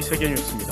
세계뉴스입니다.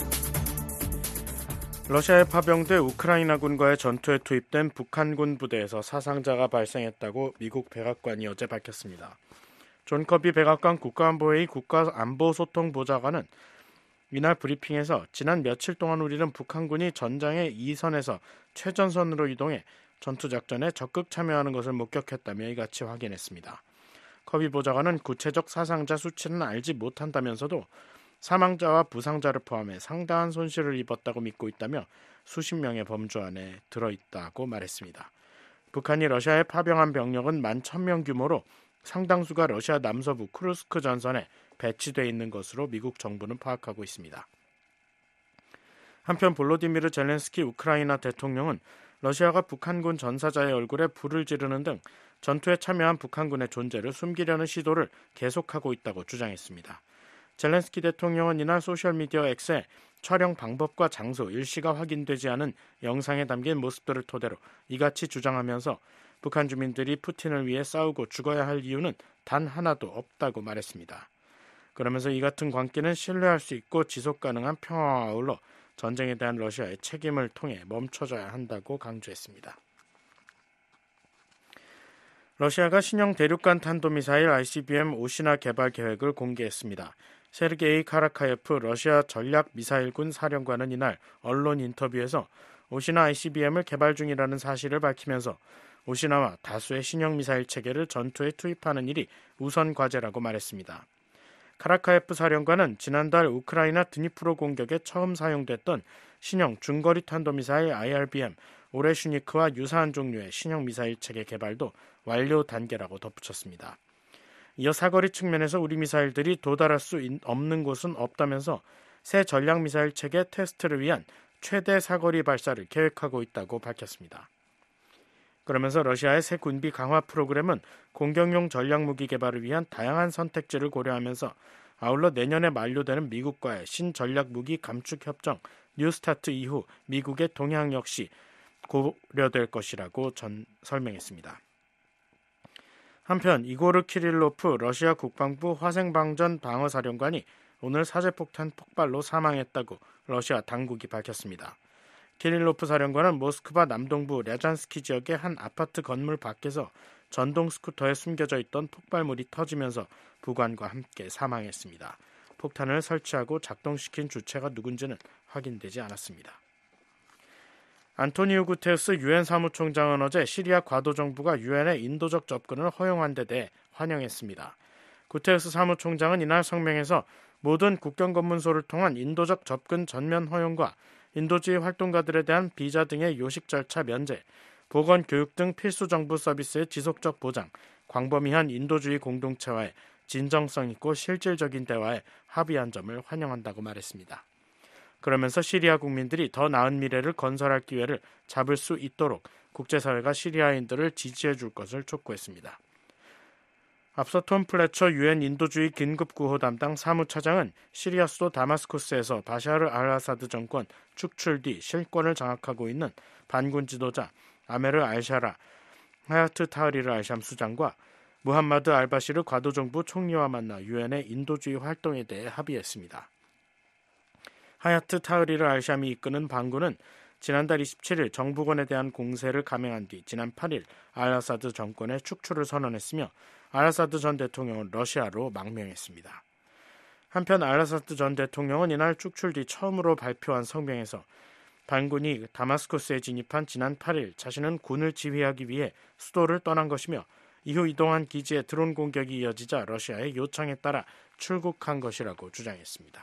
러시아에 파병돼 우크라이나군과의 전투에 투입된 북한군 부대에서 사상자가 발생했다고 미국 백악관이 어제 밝혔습니다. 존 커비 백악관 국가안보회의 국가안보소통보좌관은 이날 브리핑에서 지난 며칠 동안 우리는 북한군이 전장의 2선에서 최전선으로 이동해 전투작전에 적극 참여하는 것을 목격했다며 이같이 확인했습니다. 커비 보좌관은 구체적 사상자 수치는 알지 못한다면서도 사망자와 부상자를 포함해 상당한 손실을 입었다고 믿고 있다며 수십 명의 범주 안에 들어있다고 말했습니다. 북한이 러시아에 파병한 병력은 11,000명 규모로 상당수가 러시아 남서부 쿠르스크 전선에 배치돼 있는 것으로 미국 정부는 파악하고 있습니다. 한편 볼로디미르 젤렌스키 우크라이나 대통령은 러시아가 북한군 전사자의 얼굴에 불을 지르는 등 전투에 참여한 북한군의 존재를 숨기려는 시도를 계속하고 있다고 주장했습니다. 젤렌스키 대통령은 이날 소셜미디어 X에 촬영 방법과 장소, 일시가 확인되지 않은 영상에 담긴 모습들을 토대로 이같이 주장하면서 북한 주민들이 푸틴을 위해 싸우고 죽어야 할 이유는 단 하나도 없다고 말했습니다. 그러면서 이 같은 관계는 신뢰할 수 있고 지속 가능한 평화와 아울러 전쟁에 대한 러시아의 책임을 통해 멈춰져야 한다고 강조했습니다. 러시아가 신형 대륙간 탄도미사일 ICBM 오시나 개발 계획을 공개했습니다. 세르게이 카라카예프 러시아 전략미사일군 사령관은 이날 언론 인터뷰에서 오시나 ICBM을 개발 중이라는 사실을 밝히면서 오시나와 다수의 신형 미사일 체계를 전투에 투입하는 일이 우선 과제라고 말했습니다. 카라카예프 사령관은 지난달 우크라이나 드니프로 공격에 처음 사용됐던 신형 중거리 탄도미사일 IRBM 오레슈니크와 유사한 종류의 신형 미사일 체계 개발도 완료 단계라고 덧붙였습니다. 이어 사거리 측면에서 우리 미사일들이 도달할 수 없는 곳은 없다면서 새 전략미사일 체계 테스트를 위한 최대 사거리 발사를 계획하고 있다고 밝혔습니다. 그러면서 러시아의 새 군비 강화 프로그램은 공격용 전략무기 개발을 위한 다양한 선택지를 고려하면서 아울러 내년에 만료되는 미국과의 신전략무기 감축협정 뉴스타트 이후 미국의 동향 역시 고려될 것이라고 설명했습니다. 한편 이고르 키릴로프 러시아 국방부 화생방전 방어사령관이 오늘 사제폭탄 폭발로 사망했다고 러시아 당국이 밝혔습니다. 키릴로프 사령관은 모스크바 남동부 랴잔스키 지역의 한 아파트 건물 밖에서 전동 스쿠터에 숨겨져 있던 폭발물이 터지면서 부관과 함께 사망했습니다. 폭탄을 설치하고 작동시킨 주체가 누군지는 확인되지 않았습니다. 안토니우 구테르스 유엔 사무총장은 어제 시리아 과도 정부가 유엔의 인도적 접근을 허용한 데 대해 환영했습니다. 구테르스 사무총장은 이날 성명에서 모든 국경검문소를 통한 인도적 접근 전면 허용과 인도주의 활동가들에 대한 비자 등의 요식 절차 면제, 보건, 교육 등 필수 정부 서비스의 지속적 보장, 광범위한 인도주의 공동체와의 진정성 있고 실질적인 대화에 합의한 점을 환영한다고 말했습니다. 그러면서 시리아 국민들이 더 나은 미래를 건설할 기회를 잡을 수 있도록 국제사회가 시리아인들을 지지해 줄 것을 촉구했습니다. 앞서 톰 플래처 유엔 인도주의 긴급구호 담당 사무차장은 시리아 수도 다마스쿠스에서 바샤르 알아사드 정권 축출 뒤 실권을 장악하고 있는 반군 지도자 아메르 알샤라, 하야트 타흐리르 알샴 수장과 무함마드 알바시르 과도정부 총리와 만나 유엔의 인도주의 활동에 대해 합의했습니다. 하야트 타흐리르 알샴이 이끄는 반군은 지난달 27일 정부군에 대한 공세를 감행한 뒤 지난 8일 알아사드 정권의 축출을 선언했으며 알아사드 전 대통령은 러시아로 망명했습니다. 한편 알아사드 전 대통령은 이날 축출 뒤 처음으로 발표한 성명에서 반군이 다마스쿠스에 진입한 지난 8일 자신은 군을 지휘하기 위해 수도를 떠난 것이며 이후 이동한 기지에 드론 공격이 이어지자 러시아의 요청에 따라 출국한 것이라고 주장했습니다.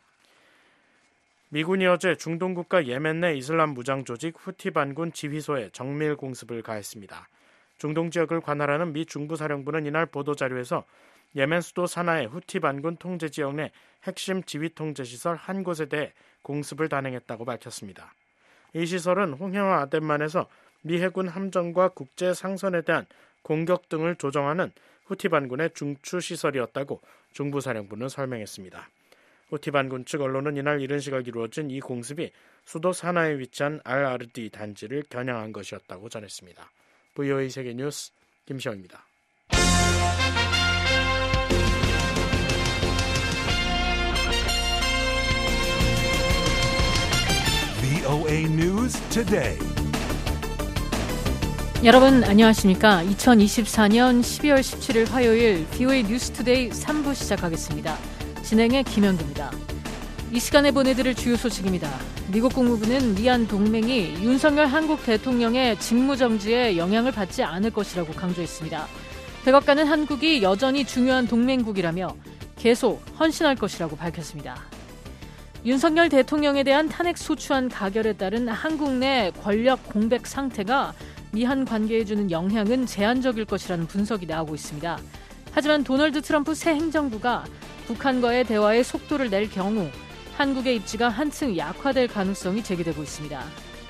미군이 어제 중동 국가 예멘 내 이슬람 무장 조직 후티 반군 지휘소에 정밀 공습을 가했습니다. 중동 지역을 관할하는 미 중부사령부는 이날 보도자료에서 예멘 수도 사나의 후티 반군 통제 지역 내 핵심 지휘 통제 시설 한 곳에 대해 공습을 단행했다고 밝혔습니다. 이 시설은 홍해와 아덴만에서 미 해군 함정과 국제 상선에 대한 공격 등을 조정하는 후티 반군의 중추 시설이었다고 중부사령부는 설명했습니다. 후티 반군 측 언론은 이날 이른 시각 이루어진 이 공습이 수도 사나에 위치한 알-아르디 단지를 겨냥한 것이었다고 전했습니다. VOA 세계뉴스 김시영입니다. VOA News Today. 여러분 안녕하십니까? 2024년 12월 17일 화요일 VOA 뉴스 투데이 3부 시작하겠습니다. 진행의 김현규입니다. 이 시간에 보내드릴 주요 소식입니다. 미국 국무부는 미얀 동맹이 윤석열 한국 대통령의 직무정지에 영향을 받지 않을 것이라고 강조했습니다. 백악관은 한국이 여전히 중요한 동맹국이라며 계속 헌신할 것이라고 밝혔습니다. 윤석열 대통령에 대한 탄핵 소추안 가결에 따른 한국 내 권력 공백 상태가 미한 관계에 주는 영향은 제한적일 것이라는 분석이 나오고 있습니다. 하지만 도널드 트럼프 새 행정부가 북한과의 대화에 속도를 낼 경우 한국의 입지가 한층 약화될 가능성이 제기되고 있습니다.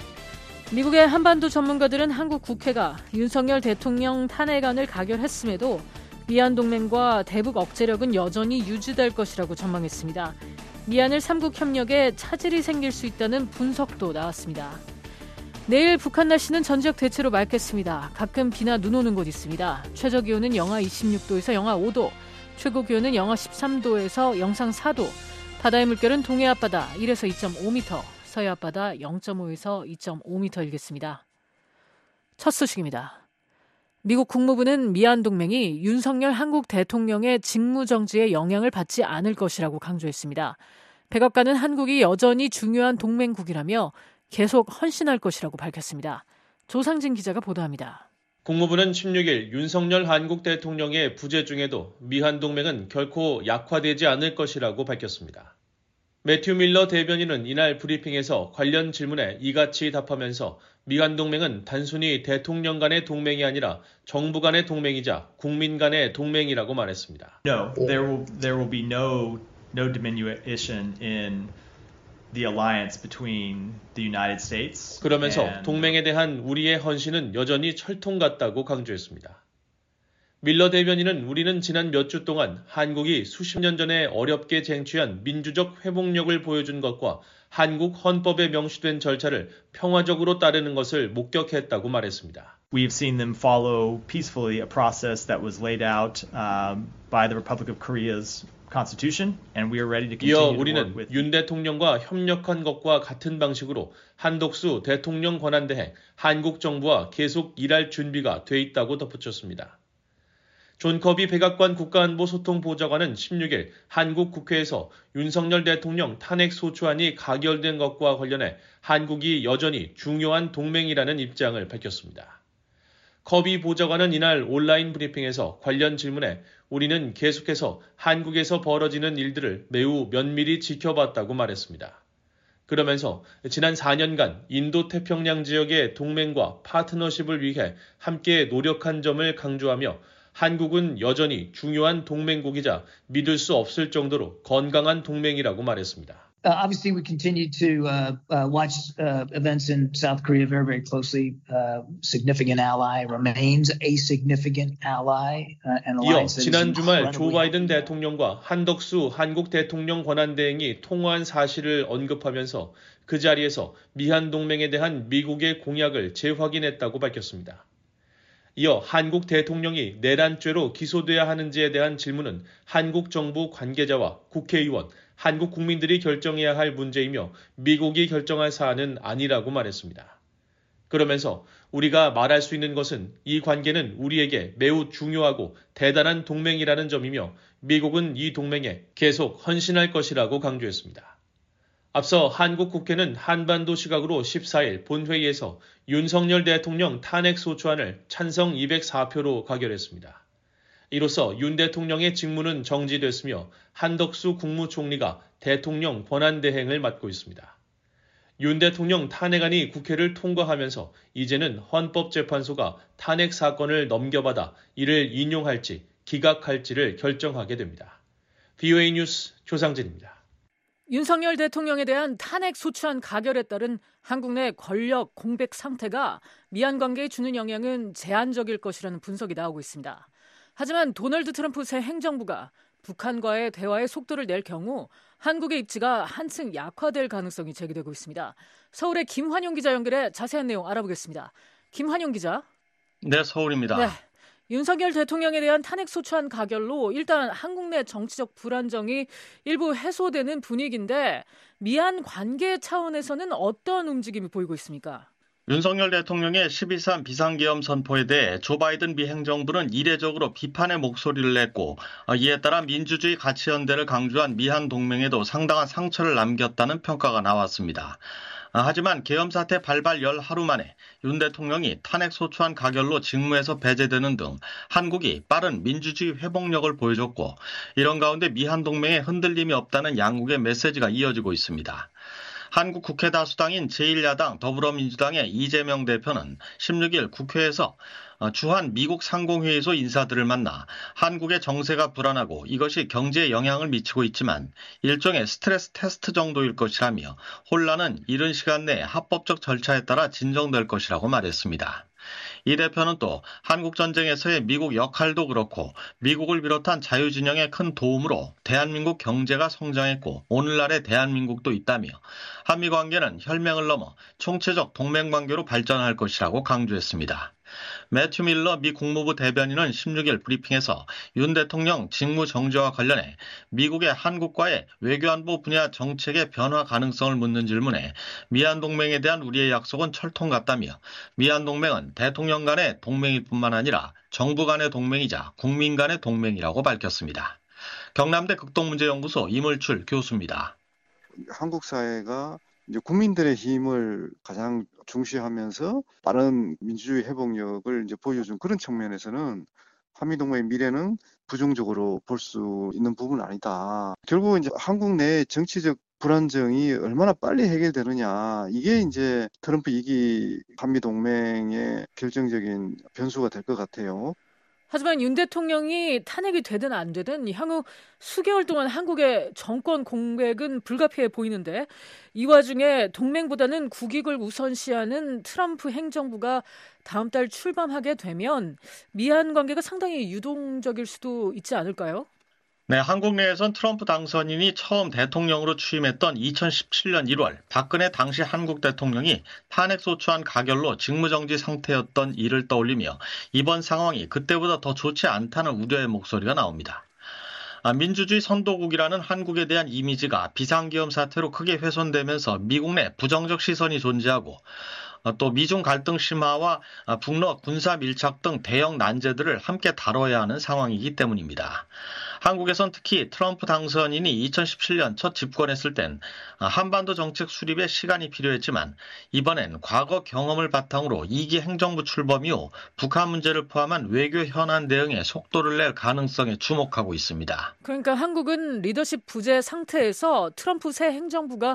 미국의 한반도 전문가들은 한국 국회가 윤석열 대통령 탄핵안을 가결했음에도 미얀 동맹과 대북 억제력은 여전히 유지될 것이라고 전망했습니다. 미얀을 3국 협력에 차질이 생길 수 있다는 분석도 나왔습니다. 내일 북한 날씨는 전지역 대체로 맑겠습니다. 가끔 비나 눈 오는 곳 있습니다. 최저기온은 영하 26도에서 영하 5도, 최고기온은 영하 13도에서 영상 4도, 바다의 물결은 동해 앞바다 1에서 2.5m, 서해 앞바다 0.5에서 2.5m 일겠습니다. 첫 소식입니다. 미국 국무부는 미얀 동맹이 윤석열 한국 대통령의 직무정지에 영향을 받지 않을 것이라고 강조했습니다. 백악관은 한국이 여전히 중요한 동맹국이라며 계속 헌신할 것이라고 밝혔습니다. 조상진 기자가 보도합니다. 국무부는 16일 윤석열 한국 대통령의 부재 중에도 미한 동맹은 결코 약화되지 않을 것이라고 밝혔습니다. 매튜 밀러 대변인은 이날 브리핑에서 관련 질문에 이같이 답하면서 미한 동맹은 단순히 대통령 간의 동맹이 아니라 정부 간의 동맹이자 국민 간의 동맹이라고 말했습니다. No, there will be no diminution in the alliance between the United States. 그러면서 동맹에 대한 우리의 헌신은 여전히 철통 같다고 강조했습니다. 밀러 대변인은 우리는 지난 몇 주 동안 한국이 수십 년 전에 어렵게 쟁취한 민주적 회복력을 보여준 것과 한국 헌법에 명시된 절차를 평화적으로 따르는 것을 목격했다고 말했습니다. We've seen them follow peacefully a process that was laid out by the Republic of Korea's Constitution, and we are ready to continue to work 우리는 with. 윤 대통령과 협력한 것과 같은 방식으로 한덕수 대통령 권한대행 한국 정부와 계속 일할 준비가 돼 있다고 덧붙였습니다. 존 커비 백악관 국가안보소통보좌관은 16일 한국 국회에서 윤석열 대통령 탄핵 소추안이 가결된 것과 관련해 한국이 여전히 중요한 동맹이라는 입장을 밝혔습니다. 커비 보좌관은 이날 온라인 브리핑에서 관련 질문에 우리는 계속해서 한국에서 벌어지는 일들을 매우 면밀히 지켜봤다고 말했습니다. 그러면서 지난 4년간 인도태평양 지역의 동맹과 파트너십을 위해 함께 노력한 점을 강조하며 한국은 여전히 중요한 동맹국이자 믿을 수 없을 정도로 건강한 동맹이라고 말했습니다. Obviously, we continue to watch events in South Korea very, very closely. Significant ally remains a significant ally. 이어 지난 주말 조 바이든 대통령과 한덕수 한국 대통령 권한대행이 통화한 사실을 언급하면서 그 자리에서 미한 동맹에 대한 미국의 공약을 재확인했다고 밝혔습니다. 이어 한국 대통령이 내란죄로 기소돼야 하는지에 대한 질문은 한국 정부 관계자와 국회의원, 한국 국민들이 결정해야 할 문제이며 미국이 결정할 사안은 아니라고 말했습니다. 그러면서 우리가 말할 수 있는 것은 이 관계는 우리에게 매우 중요하고 대단한 동맹이라는 점이며 미국은 이 동맹에 계속 헌신할 것이라고 강조했습니다. 앞서 한국 국회는 한반도 시각으로 14일 본회의에서 윤석열 대통령 탄핵 소추안을 찬성 204표로 가결했습니다. 이로써 윤 대통령의 직무는 정지됐으며 한덕수 국무총리가 대통령 권한대행을 맡고 있습니다. 윤 대통령 탄핵안이 국회를 통과하면서 이제는 헌법재판소가 탄핵 사건을 넘겨받아 이를 인용할지 기각할지를 결정하게 됩니다. VOA 뉴스 조상진입니다. 윤석열 대통령에 대한 탄핵 소추안 가결에 따른 한국 내 권력 공백 상태가 미한 관계에 주는 영향은 제한적일 것이라는 분석이 나오고 있습니다. 하지만 도널드 트럼프 새 행정부가 북한과의 대화에 속도를 낼 경우 한국의 입지가 한층 약화될 가능성이 제기되고 있습니다. 서울의 김환용 기자 연결해 자세한 내용 알아보겠습니다. 김환용 기자. 네, 서울입니다. 네. 윤석열 대통령에 대한 탄핵 소추안 가결로 일단 한국 내 정치적 불안정이 일부 해소되는 분위기인데 미한 관계 차원에서는 어떤 움직임이 보이고 있습니까? 윤석열 대통령의 12.3 비상계엄 선포에 대해 조 바이든 미 행정부는 이례적으로 비판의 목소리를 냈고 이에 따라 민주주의 가치연대를 강조한 미한 동맹에도 상당한 상처를 남겼다는 평가가 나왔습니다. 하지만 계엄 사태 발발 열 하루 만에 윤 대통령이 탄핵 소추안 가결로 직무에서 배제되는 등 한국이 빠른 민주주의 회복력을 보여줬고 이런 가운데 미한 동맹에 흔들림이 없다는 양국의 메시지가 이어지고 있습니다. 한국 국회 다수당인 제1야당 더불어민주당의 이재명 대표는 16일 국회에서 주한 미국 상공회의소 인사들을 만나 한국의 정세가 불안하고 이것이 경제에 영향을 미치고 있지만 일종의 스트레스 테스트 정도일 것이라며 혼란은 이른 시간 내에 합법적 절차에 따라 진정될 것이라고 말했습니다. 이 대표는 또 한국전쟁에서의 미국 역할도 그렇고 미국을 비롯한 자유진영의 큰 도움으로 대한민국 경제가 성장했고 오늘날의 대한민국도 있다며 한미관계는 혈맹을 넘어 총체적 동맹관계로 발전할 것이라고 강조했습니다. 매튜 밀러 미 국무부 대변인은 16일 브리핑에서 윤 대통령 직무 정지와 관련해 미국의 한국과의 외교안보 분야 정책의 변화 가능성을 묻는 질문에 미한 동맹에 대한 우리의 약속은 철통 같다며 미한 동맹은 대통령 간의 동맹일 뿐만 아니라 정부 간의 동맹이자 국민 간의 동맹이라고 밝혔습니다. 경남대 극동문제연구소 이물출 교수입니다. 한국 사회가 이제 국민들의 힘을 가장 중시하면서 빠른 민주주의 회복력을 이제 보여준 그런 측면에서는 한미동맹의 미래는 부정적으로 볼 수 있는 부분은 아니다. 결국 이제 한국 내 정치적 불안정이 얼마나 빨리 해결되느냐 이게 이제 트럼프 2기 한미동맹의 결정적인 변수가 될 것 같아요. 하지만 윤 대통령이 탄핵이 되든 안 되든 향후 수개월 동안 한국의 정권 공백은 불가피해 보이는데 이 와중에 동맹보다는 국익을 우선시하는 트럼프 행정부가 다음 달 출범하게 되면 미한 관계가 상당히 유동적일 수도 있지 않을까요? 네, 한국 내에선 트럼프 당선인이 처음 대통령으로 취임했던 2017년 1월 박근혜 당시 한국 대통령이 탄핵 소추안 가결로 직무정지 상태였던 일을 떠올리며 이번 상황이 그때보다 더 좋지 않다는 우려의 목소리가 나옵니다. 민주주의 선도국이라는 한국에 대한 이미지가 비상계엄 사태로 크게 훼손되면서 미국 내 부정적 시선이 존재하고 또 미중 갈등 심화와 북러 군사 밀착 등 대형 난제들을 함께 다뤄야 하는 상황이기 때문입니다. 한국에선 특히 트럼프 당선인이 2017년 첫 집권했을 땐 한반도 정책 수립에 시간이 필요했지만 이번엔 과거 경험을 바탕으로 2기 행정부 출범 이후 북한 문제를 포함한 외교 현안 대응에 속도를 낼 가능성에 주목하고 있습니다. 그러니까 한국은 리더십 부재 상태에서 트럼프 새 행정부가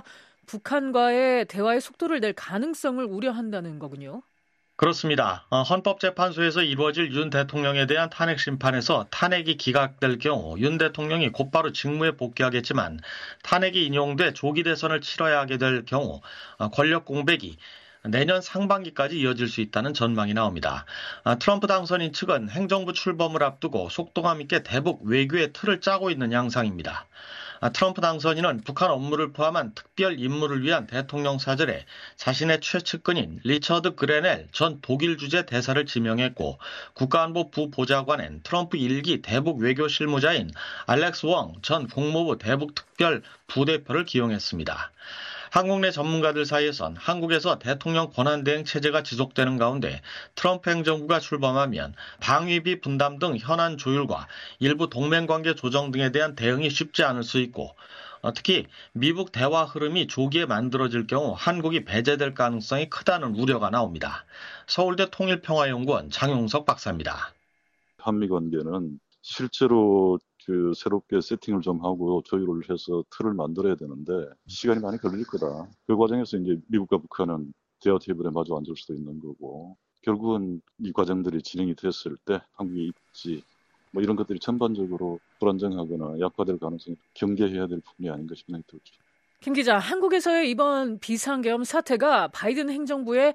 북한과의 대화의 속도를 낼 가능성을 우려한다는 거군요. 그렇습니다. 헌법재판소에서 이루어질 윤 대통령에 대한 탄핵 심판에서 탄핵이 기각될 경우 윤 대통령이 곧바로 직무에 복귀하겠지만 탄핵이 인용돼 조기 대선을 치러야 하게 될 경우 권력 공백이 내년 상반기까지 이어질 수 있다는 전망이 나옵니다. 트럼프 당선인 측은 행정부 출범을 앞두고 속도감 있게 대북 외교의 틀을 짜고 있는 양상입니다. 트럼프 당선인은 북한 업무를 포함한 특별 임무를 위한 대통령 사절에 자신의 최측근인 리처드 그레넬 전 독일 주재 대사를 지명했고 국가안보 부보좌관엔 트럼프 1기 대북 외교 실무자인 알렉스 웡 전 국무부 대북 특별 부대표를 기용했습니다. 한국 내 전문가들 사이에선 한국에서 대통령 권한대행 체제가 지속되는 가운데 트럼프 행정부가 출범하면 방위비 분담 등 현안 조율과 일부 동맹관계 조정 등에 대한 대응이 쉽지 않을 수 있고 특히 미북 대화 흐름이 조기에 만들어질 경우 한국이 배제될 가능성이 크다는 우려가 나옵니다. 서울대 통일평화연구원 장용석 박사입니다. 한미 관계는 실제로 새롭게 세팅을 좀 하고 조율을 해서 틀을 만들어야 되는데 시간이 많이 걸릴 거다. 그 과정에서 이제 미국과 북한은 대화 테이블에 마주 앉을 수도 있는 거고 결국은 이 과정들이 진행이 됐을 때 한국의 입지 이런 것들이 전반적으로 불안정하거나 약화될 가능성이 경계해야 될 부분이 아닌가 싶은 생각이 들죠. 김 기자, 한국에서의 이번 비상계엄 사태가 바이든 행정부의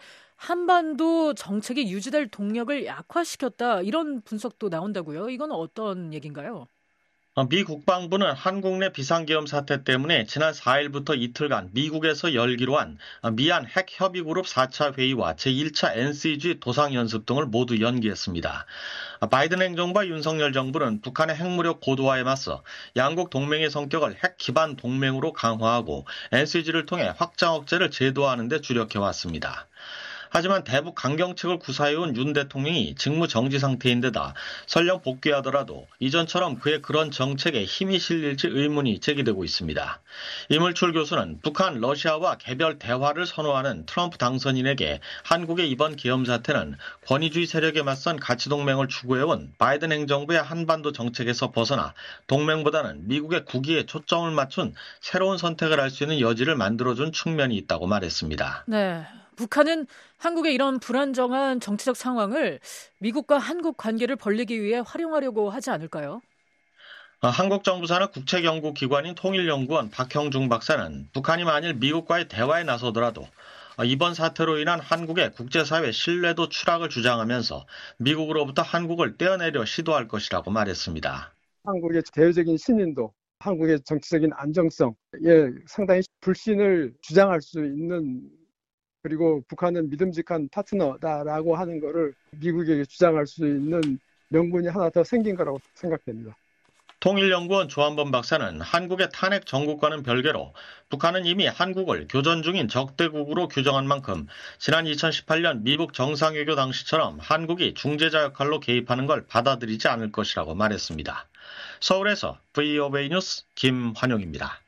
한반도 정책이 유지될 동력을 약화시켰다 이런 분석도 나온다고요. 이건 어떤 얘기인가요? 미 국방부는 한국 내 비상계엄 사태 때문에 지난 4일부터 이틀간 미국에서 열기로 한 미안 핵협의그룹 4차 회의와 제1차 NCG 도상연습 등을 모두 연기했습니다. 바이든 행정부와 윤석열 정부는 북한의 핵무력 고도화에 맞서 양국 동맹의 성격을 핵 기반 동맹으로 강화하고 NCG를 통해 확장 억제를 제도화하는 데 주력해왔습니다. 하지만 대북 강경책을 구사해온 윤 대통령이 직무 정지 상태인 데다 설령 복귀하더라도 이전처럼 그의 그런 정책에 힘이 실릴지 의문이 제기되고 있습니다. 이물출 교수는 북한, 러시아와 개별 대화를 선호하는 트럼프 당선인에게 한국의 이번 계엄 사태는 권위주의 세력에 맞선 가치동맹을 추구해온 바이든 행정부의 한반도 정책에서 벗어나 동맹보다는 미국의 국위에 초점을 맞춘 새로운 선택을 할 수 있는 여지를 만들어준 측면이 있다고 말했습니다. 네. 북한은 한국의 이런 불안정한 정치적 상황을 미국과 한국 관계를 벌리기 위해 활용하려고 하지 않을까요? 한국 정부 산하 국책연구기관인 통일연구원 박형중 박사는 북한이 만일 미국과의 대화에 나서더라도 이번 사태로 인한 한국의 국제사회 신뢰도 추락을 주장하면서 미국으로부터 한국을 떼어내려 시도할 것이라고 말했습니다. 한국의 대외적인 신인도, 한국의 정치적인 안정성에 상당히 불신을 주장할 수 있는, 그리고 북한은 믿음직한 파트너다라고 하는 거를 미국에게 주장할 수 있는 명분이 하나 더 생긴 거라고 생각됩니다. 통일연구원 조한범 박사는 한국의 탄핵 정국과는 별개로 북한은 이미 한국을 교전 중인 적대국으로 규정한 만큼 지난 2018년 미국 정상회교 당시처럼 한국이 중재자 역할로 개입하는 걸 받아들이지 않을 것이라고 말했습니다. 서울에서 VOA 뉴스 김환용입니다.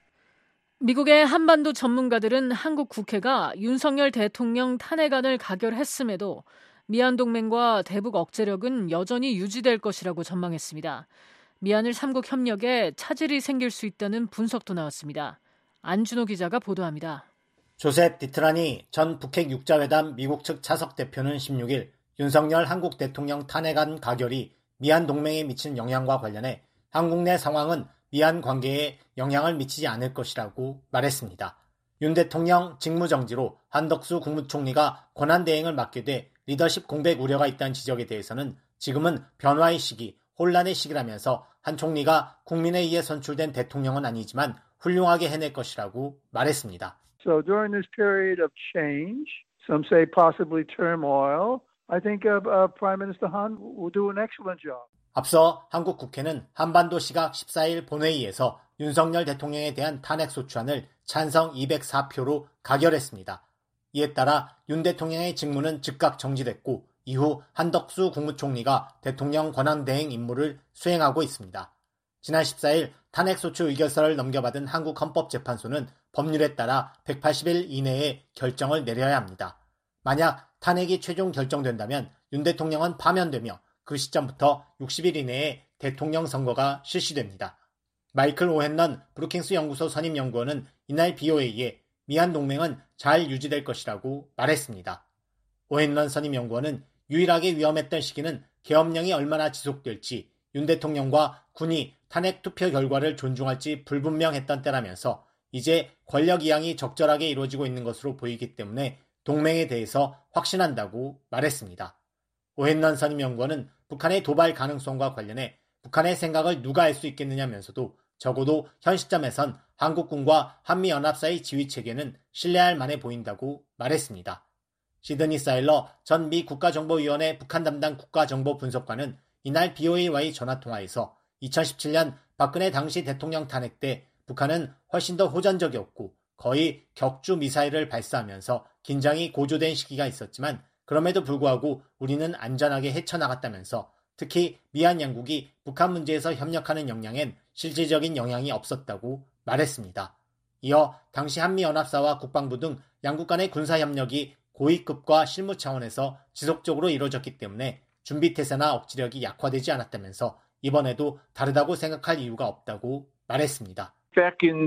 미국의 한반도 전문가들은 한국 국회가 윤석열 대통령 탄핵안을 가결했음에도 미한 동맹과 대북 억제력은 여전히 유지될 것이라고 전망했습니다. 미한일 3국 협력에 차질이 생길 수 있다는 분석도 나왔습니다. 안준호 기자가 보도합니다. 조셉 디트라니 전 북핵 육자회담 미국 측 차석 대표는 16일 윤석열 한국 대통령 탄핵안 가결이 미한 동맹에 미친 영향과 관련해 한국 내 상황은 미한 관계에 영향을 미치지 않을 것이라고 말했습니다. 윤 대통령 직무정지로 한덕수 국무총리가 권한대행을 맡게 돼 리더십 공백 우려가 있다는 지적에 대해서는 지금은 변화의 시기, 혼란의 시기라면서 한 총리가 국민에 의해 선출된 대통령은 아니지만 훌륭하게 해낼 것이라고 말했습니다. So during this period of change, some say possibly turmoil, I think Prime Minister Han will do an excellent job. 앞서 한국 국회는 한반도 시각 14일 본회의에서 윤석열 대통령에 대한 탄핵소추안을 찬성 204표로 가결했습니다. 이에 따라 윤 대통령의 직무는 즉각 정지됐고 이후 한덕수 국무총리가 대통령 권한대행 임무를 수행하고 있습니다. 지난 14일 탄핵소추 의결서를 넘겨받은 한국헌법재판소는 법률에 따라 180일 이내에 결정을 내려야 합니다. 만약 탄핵이 최종 결정된다면 윤 대통령은 파면되며 그 시점부터 60일 이내에 대통령 선거가 실시됩니다. 마이클 오헨런 브루킹스 연구소 선임연구원은 이날 BOA에 미한 동맹은 잘 유지될 것이라고 말했습니다. 오헨런 선임연구원은 유일하게 위험했던 시기는 계엄령이 얼마나 지속될지 윤 대통령과 군이 탄핵 투표 결과를 존중할지 불분명했던 때라면서 이제 권력 이양이 적절하게 이루어지고 있는 것으로 보이기 때문에 동맹에 대해서 확신한다고 말했습니다. 오헨런 선임연구원은 북한의 도발 가능성과 관련해 북한의 생각을 누가 알 수 있겠느냐면서도 적어도 현 시점에선 한국군과 한미연합사의 지휘체계는 신뢰할 만해 보인다고 말했습니다. 시드니 사일러 전 미 국가정보위원회 북한 담당 국가정보분석관은 이날 BOA와의 전화통화에서 2017년 박근혜 당시 대통령 탄핵 때 북한은 훨씬 더 호전적이었고 거의 격주 미사일을 발사하면서 긴장이 고조된 시기가 있었지만 그럼에도 불구하고 우리는 안전하게 헤쳐나갔다면서 특히 미한 양국이 북한 문제에서 협력하는 역량엔 실질적인 영향이 없었다고 말했습니다. 이어 당시 한미연합사와 국방부 등 양국 간의 군사협력이 고위급과 실무 차원에서 지속적으로 이루어졌기 때문에 준비태세나 억지력이 약화되지 않았다면서 이번에도 다르다고 생각할 이유가 없다고 말했습니다. Back in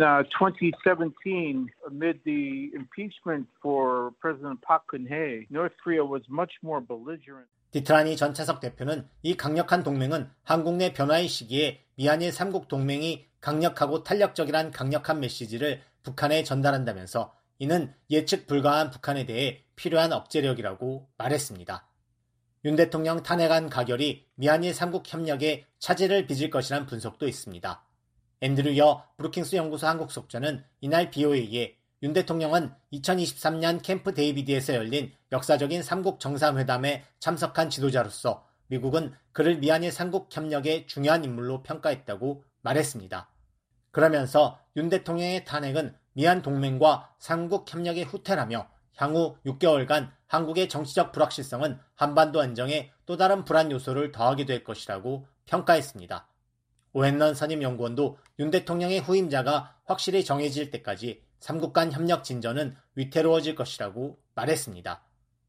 2017, amid the impeachment for President Park Geun-hye, North Korea was much more belligerent. 디트라니 전 차석 대표는 이 강력한 동맹은 한국 내 변화의 시기에 미한일 3국 동맹이 강력하고 탄력적이란 강력한 메시지를 북한에 전달한다면서 이는 예측 불가한 북한에 대해 필요한 억제력이라고 말했습니다. 윤 대통령 탄핵안 가결이 미한일 3국 협력에 차질을 빚을 것이란 분석도 있습니다. 앤드류 여 브루킹스 연구소 한국속자는 이날 BOA에 윤 대통령은 2023년 캠프 데이비드에서 열린 역사적인 삼국 정상회담에 참석한 지도자로서 미국은 그를 미한일 삼국 협력의 중요한 인물로 평가했다고 말했습니다. 그러면서 윤 대통령의 탄핵은 미한 동맹과 삼국 협력의 후퇴라며 향후 6개월간 한국의 정치적 불확실성은 한반도 안정에 또 다른 불안 요소를 더하게 될 것이라고 평가했습니다. 오헨런 선임연구원도 윤 대통령의 후임자가 확실히 정해질 때까지 삼국 간 협력 진전은 위태로워질 것이라고 말했습니다.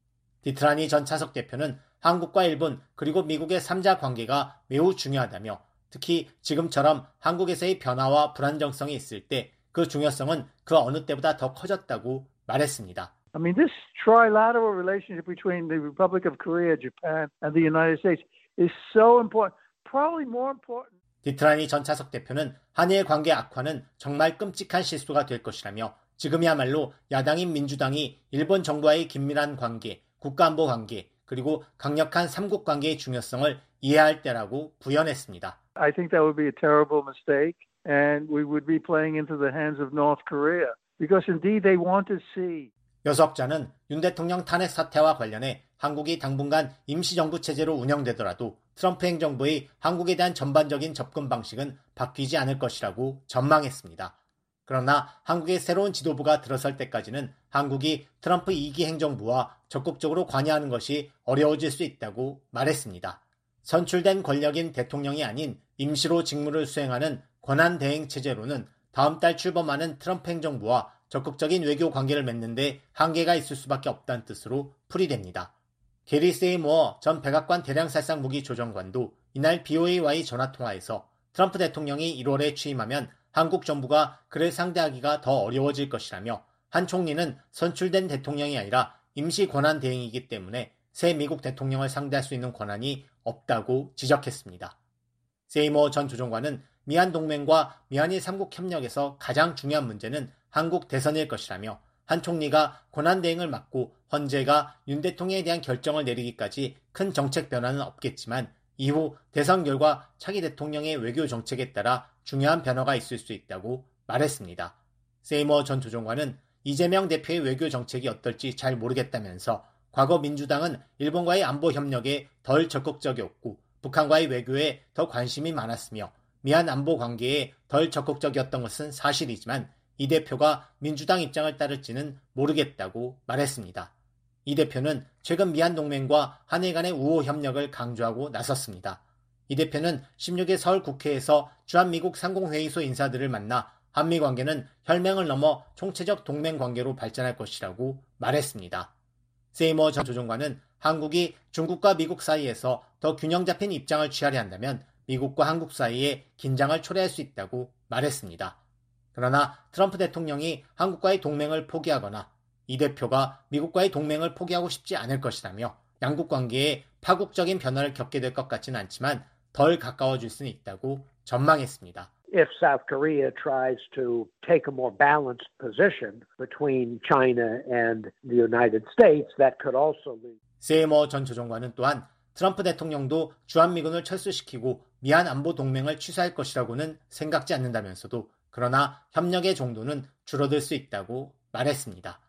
디트라니 전 차석 대표는 한국과 일본 그리고 미국의 3자 관계가 매우 중요하다며 특히 지금처럼 한국에서의 변화와 불안정성이 있을 때 그 중요성은 그 어느 때보다 더 커졌다고 말했습니다. I mean, this trilateral relationship between the Republic of Korea, Japan, and the United States is so important, probably more important. 디트라니 전 차석 대표는 한일 관계 악화는 정말 끔찍한 실수가 될 것이라며 지금이야말로 야당인 민주당이 일본 정부와의 긴밀한 관계, 국가안보 관계, 그리고 강력한 삼국 관계의 중요성을 이해할 때라고 부연했습니다. I think that would be a terrible mistake, and we would be playing into the hands of North Korea, because indeed they want to see. 여석자는 윤 대통령 탄핵 사태와 관련해 한국이 당분간 임시정부 체제로 운영되더라도 트럼프 행정부의 한국에 대한 전반적인 접근 방식은 바뀌지 않을 것이라고 전망했습니다. 그러나 한국의 새로운 지도부가 들어설 때까지는 한국이 트럼프 2기 행정부와 적극적으로 관여하는 것이 어려워질 수 있다고 말했습니다. 선출된 권력인 대통령이 아닌 임시로 직무를 수행하는 권한대행 체제로는 다음 달 출범하는 트럼프 행정부와 적극적인 외교 관계를 맺는 데 한계가 있을 수밖에 없다는 뜻으로 풀이됩니다. 게리 세이모어 전 백악관 대량살상 무기 조정관도 이날 BOA와의 전화통화에서 트럼프 대통령이 1월에 취임하면 한국 정부가 그를 상대하기가 더 어려워질 것이라며 한 총리는 선출된 대통령이 아니라 임시 권한 대행이기 때문에 새 미국 대통령을 상대할 수 있는 권한이 없다고 지적했습니다. 세이모어 전 조정관은 미한 동맹과 미한일 삼국 협력에서 가장 중요한 문제는 한국 대선일 것이라며 한 총리가 권한대행을 맡고 헌재가 윤 대통령에 대한 결정을 내리기까지 큰 정책 변화는 없겠지만 이후 대선 결과 차기 대통령의 외교 정책에 따라 중요한 변화가 있을 수 있다고 말했습니다. 세이머 전 조정관은 이재명 대표의 외교 정책이 어떨지 잘 모르겠다면서 과거 민주당은 일본과의 안보 협력에 덜 적극적이었고 북한과의 외교에 더 관심이 많았으며 미한 안보 관계에 덜 적극적이었던 것은 사실이지만 이 대표가 민주당 입장을 따를지는 모르겠다고 말했습니다. 이 대표는 최근 미한 동맹과 한일 간의 우호 협력을 강조하고 나섰습니다. 이 대표는 16일 서울 국회에서 주한미국 상공회의소 인사들을 만나 한미 관계는 혈맹을 넘어 총체적 동맹 관계로 발전할 것이라고 말했습니다. 세이머 전 조정관은 한국이 중국과 미국 사이에서 더 균형 잡힌 입장을 취하려 한다면 미국과 한국 사이에 긴장을 초래할 수 있다고 말했습니다. 그러나 트럼프 대통령이 한국과의 동맹을 포기하거나 이 대표가 미국과의 동맹을 포기하고 싶지 않을 것이라며 양국 관계에 파국적인 변화를 겪게 될 것 같지는 않지만 덜 가까워질 수는 있다고 전망했습니다. If South Korea tries to take a more balanced position between China and the United States, that could also lead. 세이머 전 조정관은 또한 트럼프 대통령도 주한미군을 철수시키고 미한 안보 동맹을 취소할 것이라고는 생각지 않는다면서도 그러나 협력의 정도는 줄어들 수 있다고 말했습니다.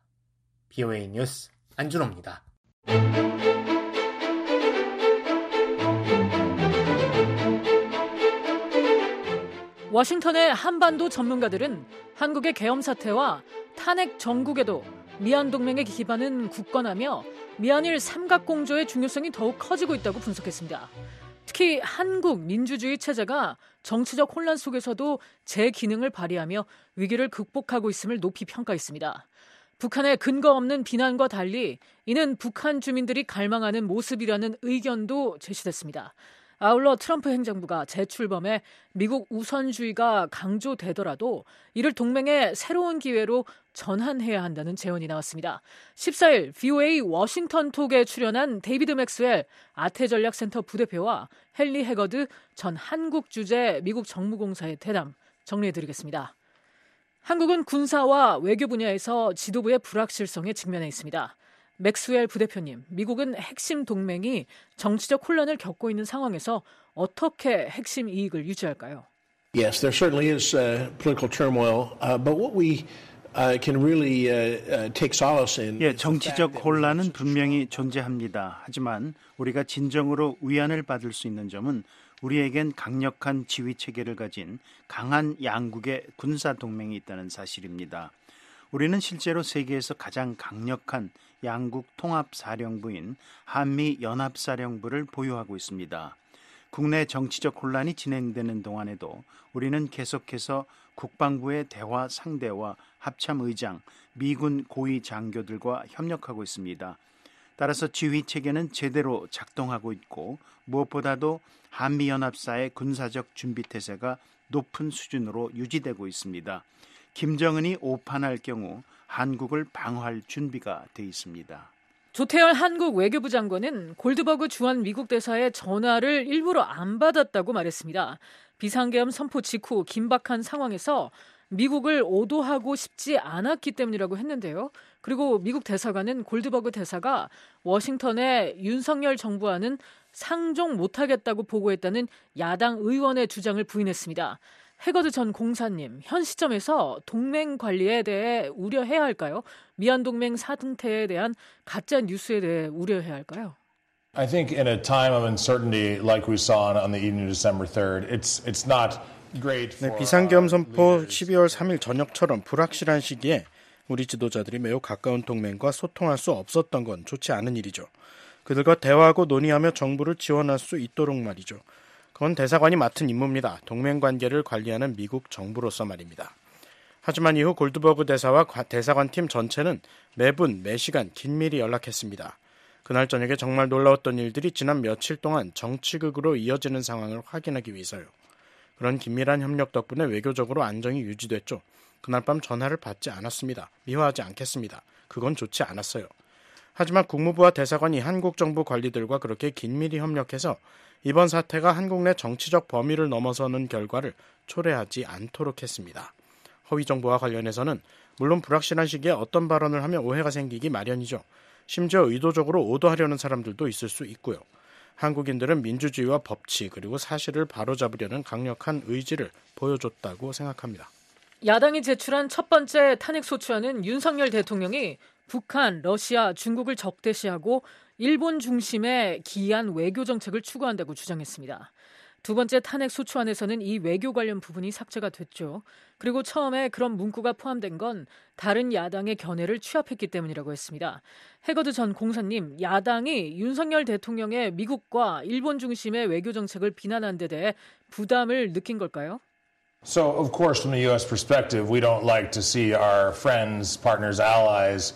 BOA 뉴스 안준호입니다. 워싱턴의 한반도 전문가들은 한국의 계엄 사태와 탄핵 정국에도 미한 동맹의 기반은 굳건하며 미한일 삼각공조의 중요성이 더욱 커지고 있다고 분석했습니다. 특히 한국 민주주의 체제가 정치적 혼란 속에서도 제 기능을 발휘하며 위기를 극복하고 있음을 높이 평가했습니다. 북한의 근거 없는 비난과 달리 이는 북한 주민들이 갈망하는 모습이라는 의견도 제시됐습니다. 아울러 트럼프 행정부가 재출범해 미국 우선주의가 강조되더라도 이를 동맹의 새로운 기회로 전환해야 한다는 제언이 나왔습니다. 14일 VOA 워싱턴 톡에 출연한 데이비드 맥스웰 아태전략센터 부대표와 헨리 해거드 전 한국주재 미국 정무공사의 대담 정리해드리겠습니다. 한국은 군사와 외교 분야에서 지도부의 불확실성에 직면해 있습니다. 맥스웰 부대표님, 미국은 핵심 동맹이 정치적 혼란을 겪고 있는 상황에서 어떻게 핵심 이익을 유지할까요? Yes, there certainly is political turmoil, but what we can really take solace in. 예, 정치적 혼란은 분명히 존재합니다. 하지만 우리가 진정으로 위안을 받을 수 있는 점은 우리에겐 강력한 지휘 체계를 가진 강한 양국의 군사 동맹이 있다는 사실입니다. 우리는 실제로 세계에서 가장 강력한 양국 통합사령부인 한미연합사령부를 보유하고 있습니다. 국내 정치적 혼란이 진행되는 동안에도 우리는 계속해서 국방부의 대화 상대와 합참의장, 미군 고위 장교들과 협력하고 있습니다. 따라서 지휘 체계는 제대로 작동하고 있고 무엇보다도 한미연합사의 군사적 준비 태세가 높은 수준으로 유지되고 있습니다. 김정은이 오판할 경우 한국을 방어할 준비가 돼 있습니다. 조태열 한국 외교부 장관은 골드버그 주한 미국 대사의 전화를 일부러 안 받았다고 말했습니다. 비상계엄 선포 직후 긴박한 상황에서 미국을 오도하고 싶지 않았기 때문이라고 했는데요. 그리고 미국 대사관은 골드버그 대사가 워싱턴에 윤석열 정부와는 상종 못하겠다고 보고했다는 야당 의원의 주장을 부인했습니다. 해거드 전 공사님, 현 시점에서 동맹 관리에 대해 우려해야 할까요? 미한동맹 사등태에 대한 가짜 뉴스에 대해 우려해야 할까요? I think in a time of uncertainty like we saw on the evening of December 3rd, it's not great for 비상계엄 선포 12월 3일 저녁처럼 불확실한 시기에 우리 지도자들이 매우 가까운 동맹과 소통할 수 없었던 건 좋지 않은 일이죠. 그들과 대화하고 논의하며 정부를 지원할 수 있도록 말이죠. 그건 대사관이 맡은 임무입니다. 동맹관계를 관리하는 미국 정부로서 말입니다. 하지만 이후 골드버그 대사와 대사관팀 전체는 매분, 매시간 긴밀히 연락했습니다. 그날 저녁에 정말 놀라웠던 일들이 지난 며칠 동안 정치극으로 이어지는 상황을 확인하기 위해서요. 그런 긴밀한 협력 덕분에 외교적으로 안정이 유지됐죠. 그날 밤 전화를 받지 않았습니다. 미화하지 않겠습니다. 그건 좋지 않았어요. 하지만 국무부와 대사관이 한국 정부 관리들과 그렇게 긴밀히 협력해서 이번 사태가 한국 내 정치적 범위를 넘어서는 결과를 초래하지 않도록 했습니다. 허위 정보와 관련해서는 물론 불확실한 시기에 어떤 발언을 하면 오해가 생기기 마련이죠. 심지어 의도적으로 오도하려는 사람들도 있을 수 있고요. 한국인들은 민주주의와 법치 그리고 사실을 바로잡으려는 강력한 의지를 보여줬다고 생각합니다. 야당이 제출한 첫 번째 탄핵소추안은 윤석열 대통령이 북한, 러시아, 중국을 적대시하고 일본 중심의 기이한 외교 정책을 추구한다고 주장했습니다. 두 번째 탄핵소추안에서는 이 외교 관련 부분이 삭제가 됐죠. 그리고 처음에 그런 문구가 포함된 건 다른 야당의 견해를 취합했기 때문이라고 했습니다. 해거드 전 공사님, 야당이 윤석열 대통령의 미국과 일본 중심의 외교 정책을 비난한 데 대해 부담을 느낀 걸까요? So, of course, from the U.S. perspective, we don't like to see our friends, partners, allies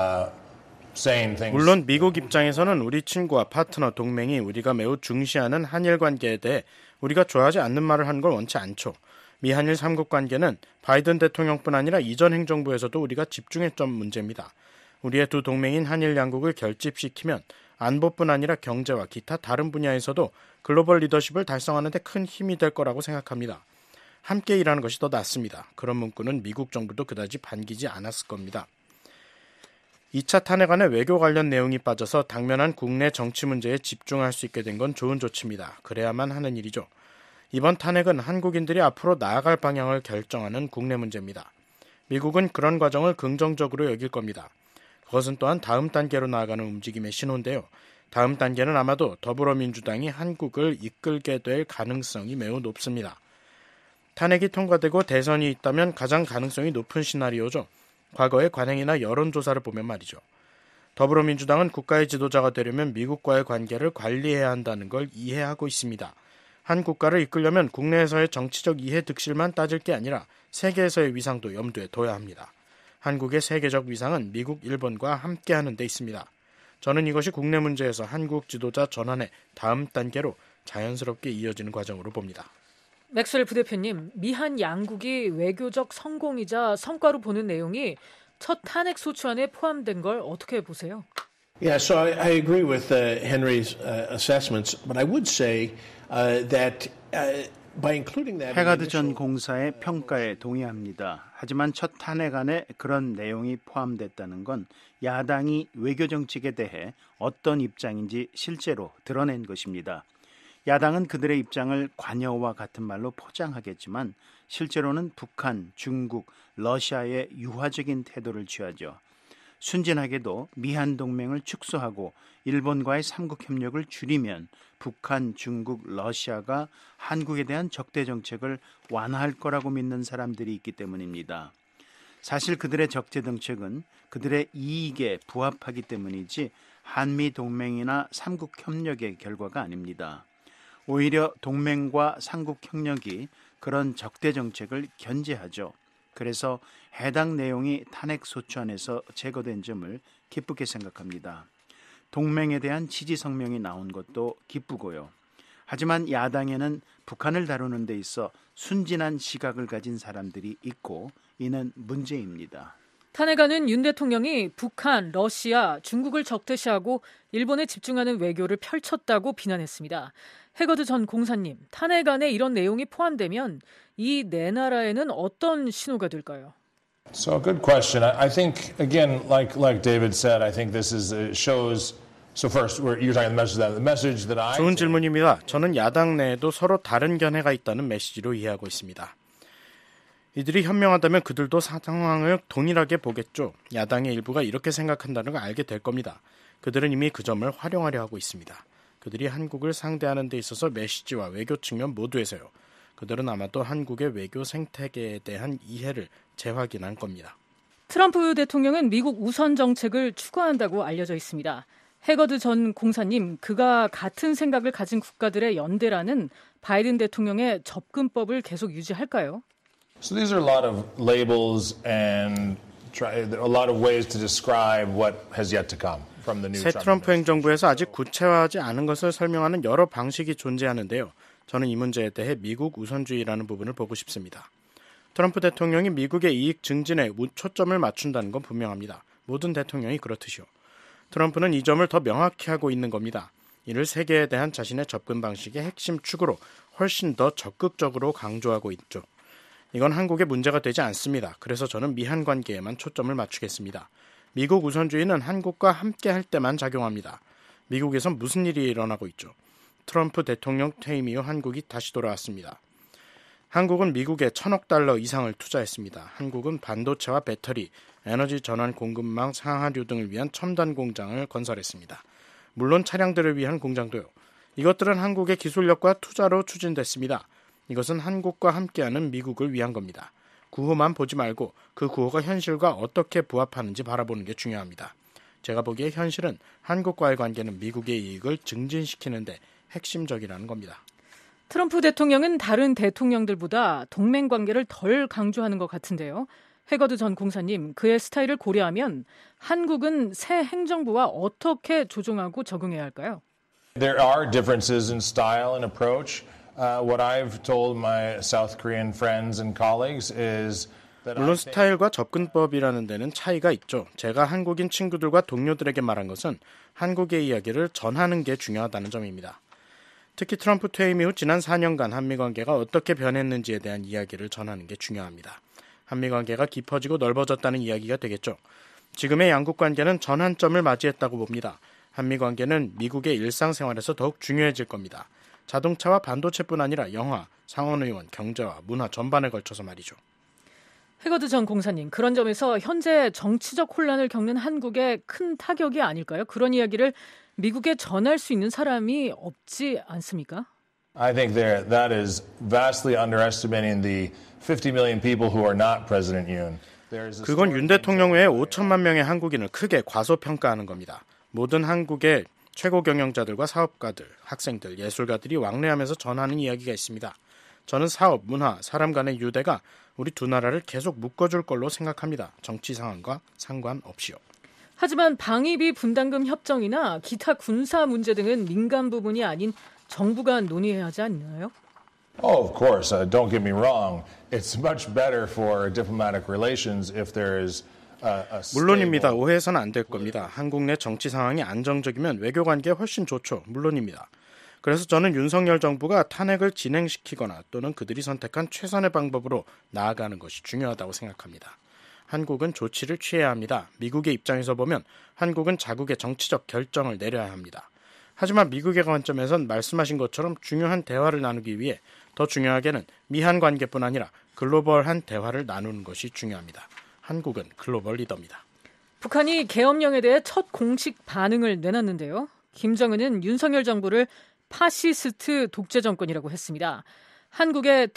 saying things. 물론 미국 입장에서는 우리 친구와 파트너, 동맹이 우리가 매우 중시하는 한일 관계에 대해 우리가 좋아하지 않는 말을 하는 걸 원치 않죠. 미한일 3국 관계는 바이든 대통령뿐 아니라 이전 행정부에서도 우리가 집중했던 문제입니다. 우리의 두 동맹인 한일 양국을 결집시키면 안보뿐 아니라 경제와 기타 다른 분야에서도 글로벌 리더십을 달성하는 데 큰 힘이 될 거라고 생각합니다. 함께 일하는 것이 더 낫습니다. 그런 문구는 미국 정부도 그다지 반기지 않았을 겁니다. 2차 탄핵안에 외교 관련 내용이 빠져서 당면한 국내 정치 문제에 집중할 수 있게 된 건 좋은 조치입니다. 그래야만 하는 일이죠. 이번 탄핵은 한국인들이 앞으로 나아갈 방향을 결정하는 국내 문제입니다. 미국은 그런 과정을 긍정적으로 여길 겁니다. 그것은 또한 다음 단계로 나아가는 움직임의 신호인데요. 다음 단계는 아마도 더불어민주당이 한국을 이끌게 될 가능성이 매우 높습니다. 탄핵이 통과되고 대선이 있다면 가장 가능성이 높은 시나리오죠. 과거의 관행이나 여론조사를 보면 말이죠. 더불어민주당은 국가의 지도자가 되려면 미국과의 관계를 관리해야 한다는 걸 이해하고 있습니다. 한 국가를 이끌려면 국내에서의 정치적 이해 득실만 따질 게 아니라 세계에서의 위상도 염두에 둬야 합니다. 한국의 세계적 위상은 미국, 일본과 함께하는 데 있습니다. 저는 이것이 국내 문제에서 한국 지도자 전환의 다음 단계로 자연스럽게 이어지는 과정으로 봅니다. 맥스웰 부대표님, 미한 양국이 외교적 성공이자 성과로 보는 내용이 첫 탄핵 소추안에 포함된 걸 어떻게 보세요? Yeah, so I agree with Henry's assessments, but I would say that by including that. 해가드 전 공사의 평가에 동의합니다. 하지만 첫 탄핵안에 그런 내용이 포함됐다는 건 야당이 외교 정책에 대해 어떤 입장인지 실제로 드러낸 것입니다. 야당은 그들의 입장을 관여와 같은 말로 포장하겠지만 실제로는 북한, 중국, 러시아의 유화적인 태도를 취하죠. 순진하게도 미한 동맹을 축소하고 일본과의 삼국 협력을 줄이면 북한, 중국, 러시아가 한국에 대한 적대 정책을 완화할 거라고 믿는 사람들이 있기 때문입니다. 사실 그들의 적대 정책은 그들의 이익에 부합하기 때문이지 한미 동맹이나 삼국 협력의 결과가 아닙니다. 오히려 동맹과 삼국 협력이 그런 적대 정책을 견제하죠. 그래서 해당 내용이 탄핵 소추안에서 제거된 점을 기쁘게 생각합니다. 동맹에 대한 지지 성명이 나온 것도 기쁘고요. 하지만 야당에는 북한을 다루는 데 있어 순진한 시각을 가진 사람들이 있고 이는 문제입니다. 탄핵안은 윤 대통령이 북한, 러시아, 중국을 적대시하고 일본에 집중하는 외교를 펼쳤다고 비난했습니다. 해거드 전 공사님, 탄핵안에 이런 내용이 포함되면 이 네 나라에는 어떤 신호가 될까요? So good question. I think again, like David said, I think this is shows. So first, you're talking the message that I. 좋은 질문입니다. 저는 야당 내에도 서로 다른 견해가 있다는 메시지로 이해하고 있습니다. 이들이 현명하다면 그들도 상황을 동일하게 보겠죠. 야당의 일부가 이렇게 생각한다는 걸 알게 될 겁니다. 그들은 이미 그 점을 활용하려 하고 있습니다. 그들이 한국을 상대하는 데 있어서 메시지와 외교 측면 모두에서요. 그들은 아마도 한국의 외교 생태계에 대한 이해를 재확인한 겁니다. 트럼프 대통령은 미국 우선 정책을 추구한다고 알려져 있습니다. 해거드 전 공사님, 그가 같은 생각을 가진 국가들의 연대라는 바이든 대통령의 접근법을 계속 유지할까요? So these are a lot of labels and a lot of ways to describe what has yet to come from the new 새 트럼프 행정부에서 아직 구체화하지 않은 것을 설명하는 여러 방식이 존재하는데요. 저는 이 문제에 대해 미국 우선주의라는 부분을 보고 싶습니다. 트럼프 대통령이 미국의 이익 증진에 초점을 맞춘다는 건 분명합니다. 모든 대통령이 그렇듯이요. 트럼프는 이 점을 더 명확히 하고 있는 겁니다. 이를 세계에 대한 자신의 접근 방식의 핵심 축으로 훨씬 더 적극적으로 강조하고 있죠. 이건 한국의 문제가 되지 않습니다. 그래서 저는 미한 관계에만 초점을 맞추겠습니다. 미국 우선주의는 한국과 함께 할 때만 작용합니다. 미국에선 무슨 일이 일어나고 있죠? 트럼프 대통령 퇴임 이후 한국이 다시 돌아왔습니다. 한국은 미국에 $1,000억 이상을 투자했습니다. 한국은 반도체와 배터리, 에너지 전환 공급망 상하류 등을 위한 첨단 공장을 건설했습니다. 물론 차량들을 위한 공장도요. 이것들은 한국의 기술력과 투자로 추진됐습니다. 이것은 한국과 함께하는 미국을 위한 겁니다. 구호만 보지 말고 그 구호가 현실과 어떻게 부합하는지 바라보는 게 중요합니다. 제가 보기에 현실은 한국과의 관계는 미국의 이익을 증진시키는 데 핵심적이라는 겁니다. 트럼프 대통령은 다른 대통령들보다 동맹 관계를 덜 강조하는 것 같은데요. 해거드 전 공사님, 그의 스타일을 고려하면 한국은 새 행정부와 어떻게 조정하고 적응해야 할까요? There are differences in style and approach. What I've told my South Korean friends and colleagues is 물론 스타일과 접근법이라는 데는 차이가 있죠. 제가 한국인 친구들과 동료들에게 말한 것은 한국의 이야기를 전하는 게 중요하다는 점입니다. 특히 트럼프 퇴임 이후 지난 4년간 한미관계가 어떻게 변했는지에 대한 이야기를 전하는 게 중요합니다. 한미관계가 깊어지고 넓어졌다는 이야기가 되겠죠. 지금의 양국관계는 전환점을 맞이했다고 봅니다. 한미관계는 미국의 일상생활에서 더욱 중요해질 겁니다. 자동차와 반도체뿐 아니라 영화, 상원의원, 경제와 문화 전반에 걸쳐서 말이죠. 해거드 전 공사님, 그런 점에서 현재 정치적 혼란을 겪는 한국에 큰 타격이 아닐까요? 그런 이야기를 미국에 전할 수 있는 사람이 없지 않습니까? I think that is vastly underestimating the 50 million people who are not President Yoon. 그건 윤 대통령 외에 5천만 명의 한국인을 크게 과소평가하는 겁니다. 모든 한국의 최고 경영자들과 사업가들, 학생들, 예술가들이 왕래하면서 전하는 이야기가 있습니다. 저는 사업, 문화, 사람 간의 유대가 우리 두 나라를 계속 묶어줄 걸로 생각합니다. 정치 상황과 상관없이요. 하지만 방위비 분담금 협정이나 기타 군사 문제 등은 민간 부분이 아닌 정부가 논의해야 하지 않나요? Oh, of course. Don't get me wrong. It's much better for diplomatic relations if there is 물론입니다. 오해해서는 안 될 겁니다. 한국 내 정치 상황이 안정적이면 외교관계에 훨씬 좋죠. 물론입니다. 그래서 저는 윤석열 정부가 탄핵을 진행시키거나 또는 그들이 선택한 최선의 방법으로 나아가는 것이 중요하다고 생각합니다. 한국은 조치를 취해야 합니다. 미국의 입장에서 보면 한국은 자국의 정치적 결정을 내려야 합니다. 하지만 미국의 관점에선 말씀하신 것처럼 중요한 대화를 나누기 위해 더 중요하게는 미한 관계뿐 아니라 글로벌한 대화를 나누는 것이 중요합니다. 한국은 글로벌 리더입니다. 북한이 계엄령에 대해 첫 공식 반응을 내놨는데요. 김정은은 윤석열 정부를 파시스트 독재 정권이라고 했습니다. 한국의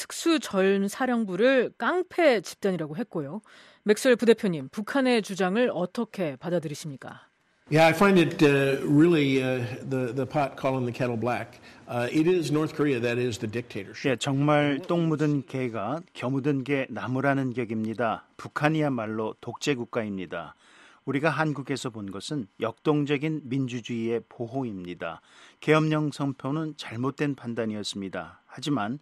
특수전사령부를 깡패 집단이라고 했고요. 맥스웰 부대표님, 북한의 주장을 어떻게 받아들이십니까? Yeah, I find it really the pot calling the kettle black. It is North Korea that is the dictatorship. 예, 정말 똥 묻은 개가 겨 묻은 개 나무라는 격입니다. 북한이야말로 독재 국가입니다. 우리가 한국에서 본 것은 역동적인 민주주의의 보호입니다. 계엄령 선포는 잘못된 판단이었습니다. 하지만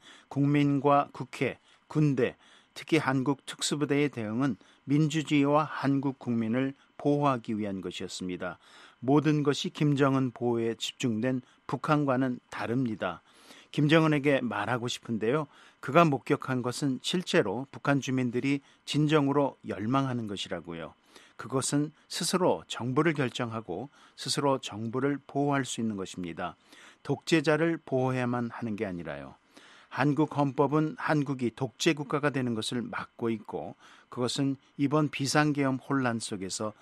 국민과 국회, 군대, 특히 한국 특수부대의 대응은 민주주의와 한국 국민을 보호하기 위한 것이었습니다. 모든 것이 김정은 보호에 집중된 북한과는 다릅니다. 김정은에게 말하고 싶은데요. 그가 목격한 것은 실제로 북한 주민들이 진정으로 열망하는 것이라고요. 그것은 스스로 정부를 결정하고 스스로 정부를 보호할 수 있는 것입니다. 독재자를 보호해야만 하는 게 아니라요. 한국 헌법은 한국이 독재 국가가 되는 것을 막고 있고 그것은 이번 비상계엄 혼란 속에서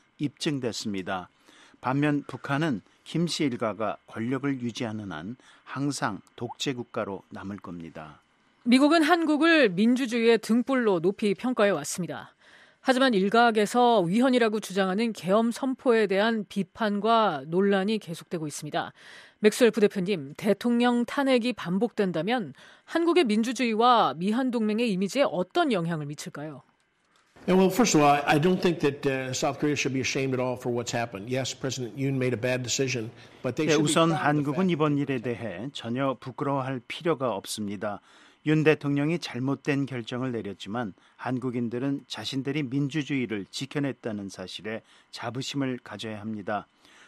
입증됐습니다. 반면 북한은 김씨 일가가 권력을 유지하는 한 항상 독재 국가로 남을 겁니다. 미국은 한국을 민주주의의 등불로 높이 평가해 왔습니다. 하지만 일각에서 위헌이라고 주장하는 계엄 선포에 대한 비판과 논란이 계속되고 있습니다. 맥스웰 부대표님, 대통령 탄핵이 반복된다면 한국의 민주주의와 미한 동맹의 이미지에 어떤 영향을 미칠까요? Well, first of all, I don't think that South Korea should be ashamed at all for what's happened. Yes, President Yoon made a bad decision, but they should be 우선 proud of the 한국은 fact. 이번 일에 대해 전혀 부끄러워할 필요가 없습니다. 윤 대통령이 잘못된 결정을 내렸지만 한국인들은 자신들이 민주주의를 지켜냈다는 사실에 자부심을 가져야 합니다.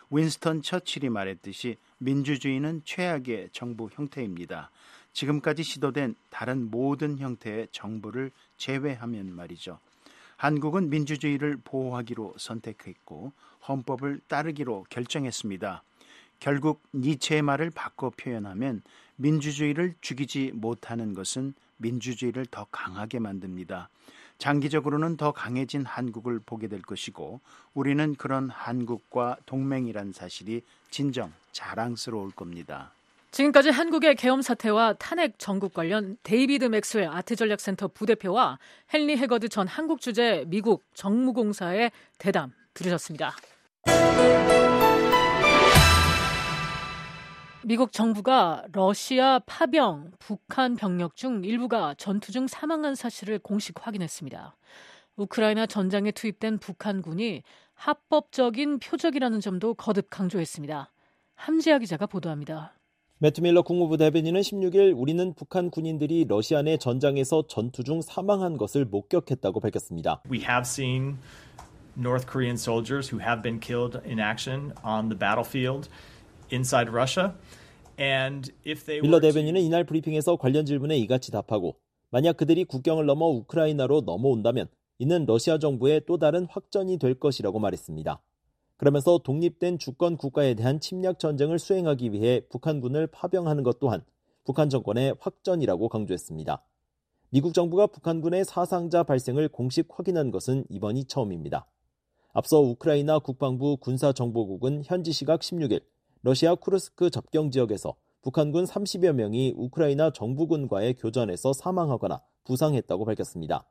윈스턴 처칠이 말했듯이 민주주의는 최악의 정부 형태입니다. 지금까지 시도된 다른 모든 형태의 정부를 제외하면 말이죠. 한국은 민주주의를 보호하기로 선택했고 헌법을 따르기로 결정했습니다. 결국 니체의 말을 바꿔 표현하면 민주주의를 죽이지 못하는 것은 민주주의를 더 강하게 만듭니다. 장기적으로는 더 강해진 한국을 보게 될 것이고 우리는 그런 한국과 동맹이란 사실이 진정 자랑스러울 겁니다. 지금까지 한국의 계엄 사태와 탄핵 정국 관련 데이비드 맥스웰 아트전략센터 부대표와 헨리 해거드 전 한국주재 미국 정무공사의 대담 들으셨습니다. 미국 정부가 러시아 파병, 북한 병력 중 일부가 전투 중 사망한 사실을 공식 확인했습니다. 우크라이나 전장에 투입된 북한군이 합법적인 표적이라는 점도 거듭 강조했습니다. 함지아 기자가 보도합니다. 매튜 밀러 국무부 대변인은 16일 우리는 북한 군인들이 러시아 내 전장에서 전투 중 사망한 것을 목격했다고 밝혔습니다. We have seen North Korean soldiers who have been killed in action on the battlefield inside Russia. And if they 밀러 대변인은 이날 브리핑에서 관련 질문에 이같이 답하고 만약 그들이 국경을 넘어 우크라이나로 넘어온다면 이는 러시아 정부의 또 다른 확전이 될 것이라고 말했습니다. 그러면서 독립된 주권 국가에 대한 침략 전쟁을 수행하기 위해 북한군을 파병하는 것 또한 북한 정권의 확전이라고 강조했습니다. 미국 정부가 북한군의 사상자 발생을 공식 확인한 것은 이번이 처음입니다. 앞서 우크라이나 국방부 군사정보국은 현지 시각 16일 러시아 쿠르스크 접경 지역에서 북한군 30여 명이 우크라이나 정부군과의 교전에서 사망하거나 부상했다고 밝혔습니다.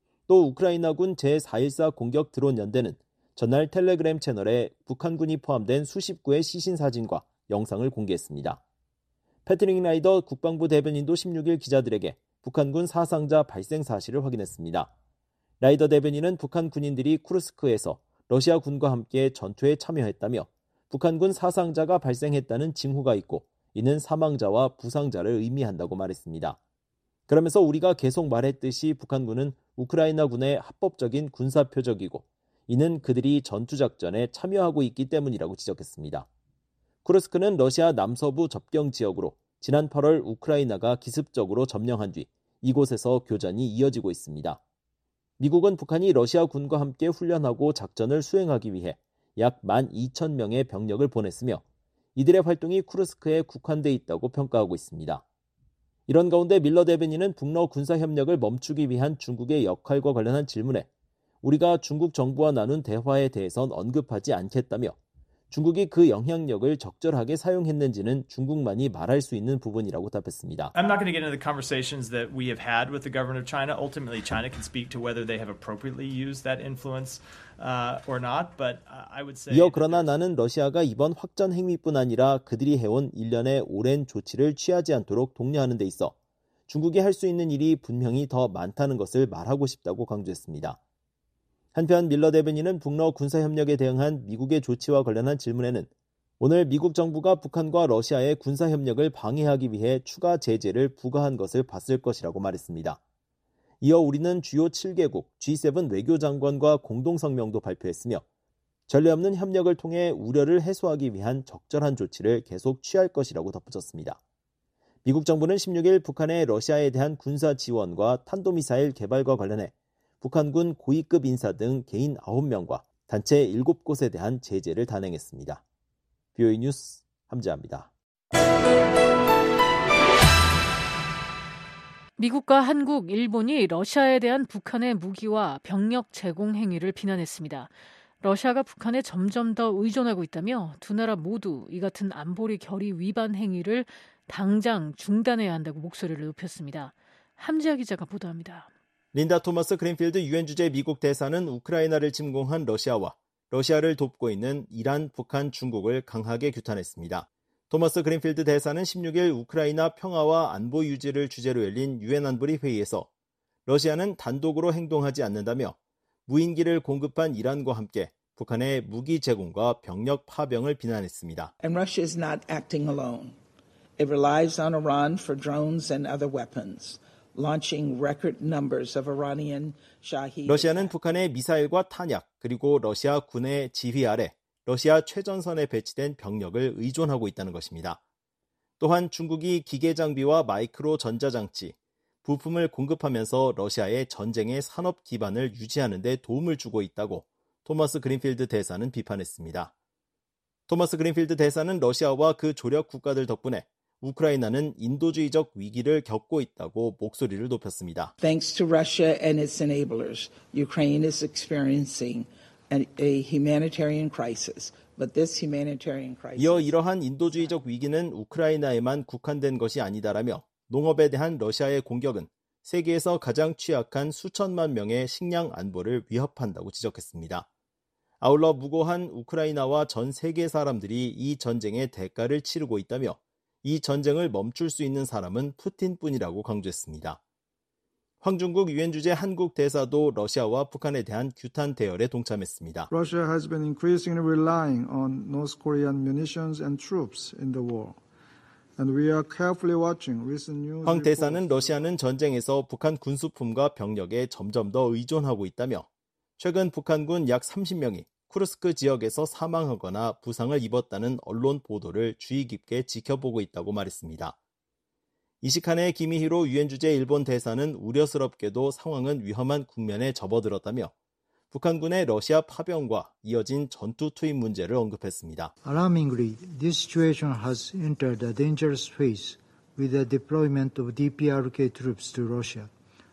또 우크라이나군 제414 공격 드론 연대는 전날 텔레그램 채널에 북한군이 포함된 수십 구의 시신 사진과 영상을 공개했습니다. 패트릭 라이더 국방부 대변인도 16일 기자들에게 북한군 사상자 발생 사실을 확인했습니다. 라이더 대변인은 북한 군인들이 쿠르스크에서 러시아 군과 함께 전투에 참여했다며 북한군 사상자가 발생했다는 징후가 있고 이는 사망자와 부상자를 의미한다고 말했습니다. 그러면서 우리가 계속 말했듯이 북한군은 우크라이나군의 합법적인 군사 표적이고 이는 그들이 전투작전에 참여하고 있기 때문이라고 지적했습니다. 쿠르스크는 러시아 남서부 접경 지역으로 지난 8월 우크라이나가 기습적으로 점령한 뒤 이곳에서 교전이 이어지고 있습니다. 미국은 북한이 러시아 군과 함께 훈련하고 작전을 수행하기 위해 약 12,000명의 병력을 보냈으며 이들의 활동이 쿠르스크에 국한돼 있다고 평가하고 있습니다. 이런 가운데 밀러 대변인은 북러 군사협력을 멈추기 위한 중국의 역할과 관련한 질문에 우리가 중국 정부와 나눈 대화에 대해선 언급하지 않겠다며 중국이 그 영향력을 적절하게 사용했는지는 중국만이 말할 수 있는 부분이라고 답했습니다. I'm not going to get into the conversations that we have had with the government of China. Ultimately, China can speak to whether they have appropriately used that influence or not. But I would say. 이어 그러나 나는 러시아가 이번 확전 행위뿐 아니라 그들이 해온 일련의 오랜 조치를 취하지 않도록 독려하는 데 있어 중국이 할 수 있는 일이 분명히 더 많다는 것을 말하고 싶다고 강조했습니다. 한편 밀러 대변인은 북러 군사협력에 대응한 미국의 조치와 관련한 질문에는 오늘 미국 정부가 북한과 러시아의 군사협력을 방해하기 위해 추가 제재를 부과한 것을 봤을 것이라고 말했습니다. 이어 우리는 주요 7개국 G7 외교장관과 공동성명도 발표했으며 전례 없는 협력을 통해 우려를 해소하기 위한 적절한 조치를 계속 취할 것이라고 덧붙였습니다. 미국 정부는 16일 북한의 러시아에 대한 군사 지원과 탄도미사일 개발과 관련해 북한군 고위급 인사 등 개인 9명과 단체 7곳에 대한 제재를 단행했습니다. BOE 뉴스 함지아입니다. 미국과 한국, 일본이 러시아에 대한 북한의 무기와 병력 제공 행위를 비난했습니다. 러시아가 북한에 점점 더 의존하고 있다며 두 나라 모두 이 같은 안보리 결의 위반 행위를 당장 중단해야 한다고 목소리를 높였습니다. 함지아 기자가 보도합니다. 린다 토머스 그린필드 유엔 주재 미국 대사는 우크라이나를 침공한 러시아와 러시아를 돕고 있는 이란, 북한, 중국을 강하게 규탄했습니다. 토머스 그린필드 대사는 16일 우크라이나 평화와 안보 유지를 주제로 열린 유엔 안보리 회의에서 러시아는 단독으로 행동하지 않는다며 무인기를 공급한 이란과 함께 북한의 무기 제공과 병력 파병을 비난했습니다. And Russia is not acting alone. It relies on Iran for drones and other weapons. 러시아는 북한의 미사일과 탄약 그리고 러시아 군의 지휘 아래 러시아 최전선에 배치된 병력을 의존하고 있다는 것입니다. 또한 중국이 기계 장비와 마이크로 전자장치, 부품을 공급하면서 러시아의 전쟁의 산업 기반을 유지하는 데 도움을 주고 있다고 토머스 그린필드 대사는 비판했습니다. 토머스 그린필드 대사는 러시아와 그 조력 국가들 덕분에 우크라이나는 인도주의적 위기를 겪고 있다고 목소리를 높였습니다. Thanks to Russia and its enablers, Ukraine is experiencing a humanitarian crisis. But this humanitarian crisis. 이어 이러한 인도주의적 위기는 우크라이나에만 국한된 것이 아니다라며 농업에 대한 러시아의 공격은 세계에서 가장 취약한 수천만 명의 식량 안보를 위협한다고 지적했습니다. 아울러 무고한 우크라이나와 전 세계 사람들이 이 전쟁의 대가를 치르고 있다며 이 전쟁을 멈출 수 있는 사람은 푸틴뿐이라고 강조했습니다. 황중국 유엔 주재 한국 대사도 러시아와 북한에 대한 규탄 대열에 동참했습니다. Russia has been increasingly relying on North Korean munitions and troops in the war. And we are carefully watching recent news. 황 대사는 러시아는 전쟁에서 북한 군수품과 병력에 점점 더 의존하고 있다며 최근 북한군 약 30명이 쿠르스크 지역에서 사망하거나 부상을 입었다는 언론 보도를 주의 깊게 지켜보고 있다고 말했습니다. 이시카네 기미히로 유엔 주재 일본 대사는 우려스럽게도 상황은 위험한 국면에 접어들었다며 북한군의 러시아 파병과 이어진 전투 투입 문제를 언급했습니다. Alarmingly, this situation has entered a dangerous phase with the deployment of DPRK troops to Russia.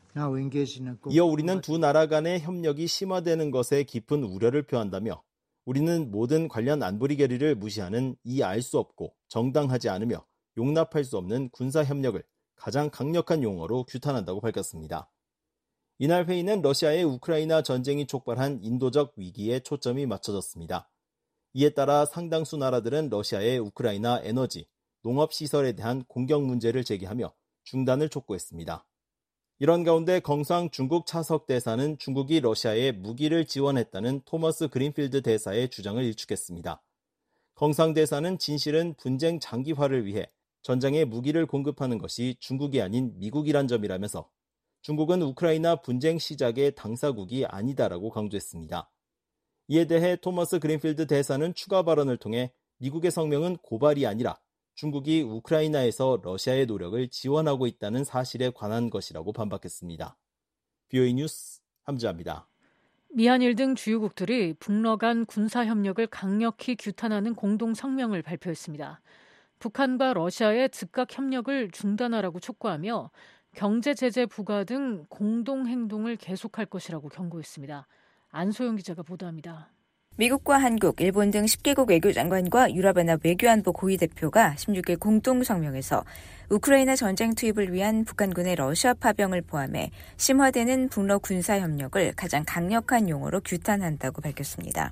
이어 우리는 두 나라 간의 협력이 심화되는 것에 깊은 우려를 표한다며 우리는 모든 관련 안보리 결의를 무시하는 이 알 수 없고 정당하지 않으며 용납할 수 없는 군사협력을 가장 강력한 용어로 규탄한다고 밝혔습니다. 이날 회의는 러시아의 우크라이나 전쟁이 촉발한 인도적 위기에 초점이 맞춰졌습니다. 이에 따라 상당수 나라들은 러시아의 우크라이나 에너지, 농업시설에 대한 공격 문제를 제기하며 중단을 촉구했습니다. 이런 가운데 경상 중국 차석 대사는 중국이 러시아에 무기를 지원했다는 토머스 그린필드 대사의 주장을 일축했습니다. 경상 대사는 진실은 분쟁 장기화를 위해 전장에 무기를 공급하는 것이 중국이 아닌 미국이란 점이라면서 중국은 우크라이나 분쟁 시작의 당사국이 아니다라고 강조했습니다. 이에 대해 토머스 그린필드 대사는 추가 발언을 통해 미국의 성명은 고발이 아니라 중국이 우크라이나에서 러시아의 노력을 지원하고 있다는 사실에 관한 것이라고 반박했습니다. BOE 뉴스 함지아입니다. 미한일 등 주요국들이 북러 간 군사협력을 강력히 규탄하는 공동 성명을 발표했습니다. 북한과 러시아의 즉각 협력을 중단하라고 촉구하며 경제 제재 부과 등 공동 행동을 계속할 것이라고 경고했습니다. 안소영 기자가 보도합니다. 미국과 한국, 일본 등 10개국 외교장관과 유럽연합 외교안보 고위 대표가 16일 공동성명에서 우크라이나 전쟁 투입을 위한 북한군의 러시아 파병을 포함해 심화되는 북러 군사협력을 가장 강력한 용어로 규탄한다고 밝혔습니다.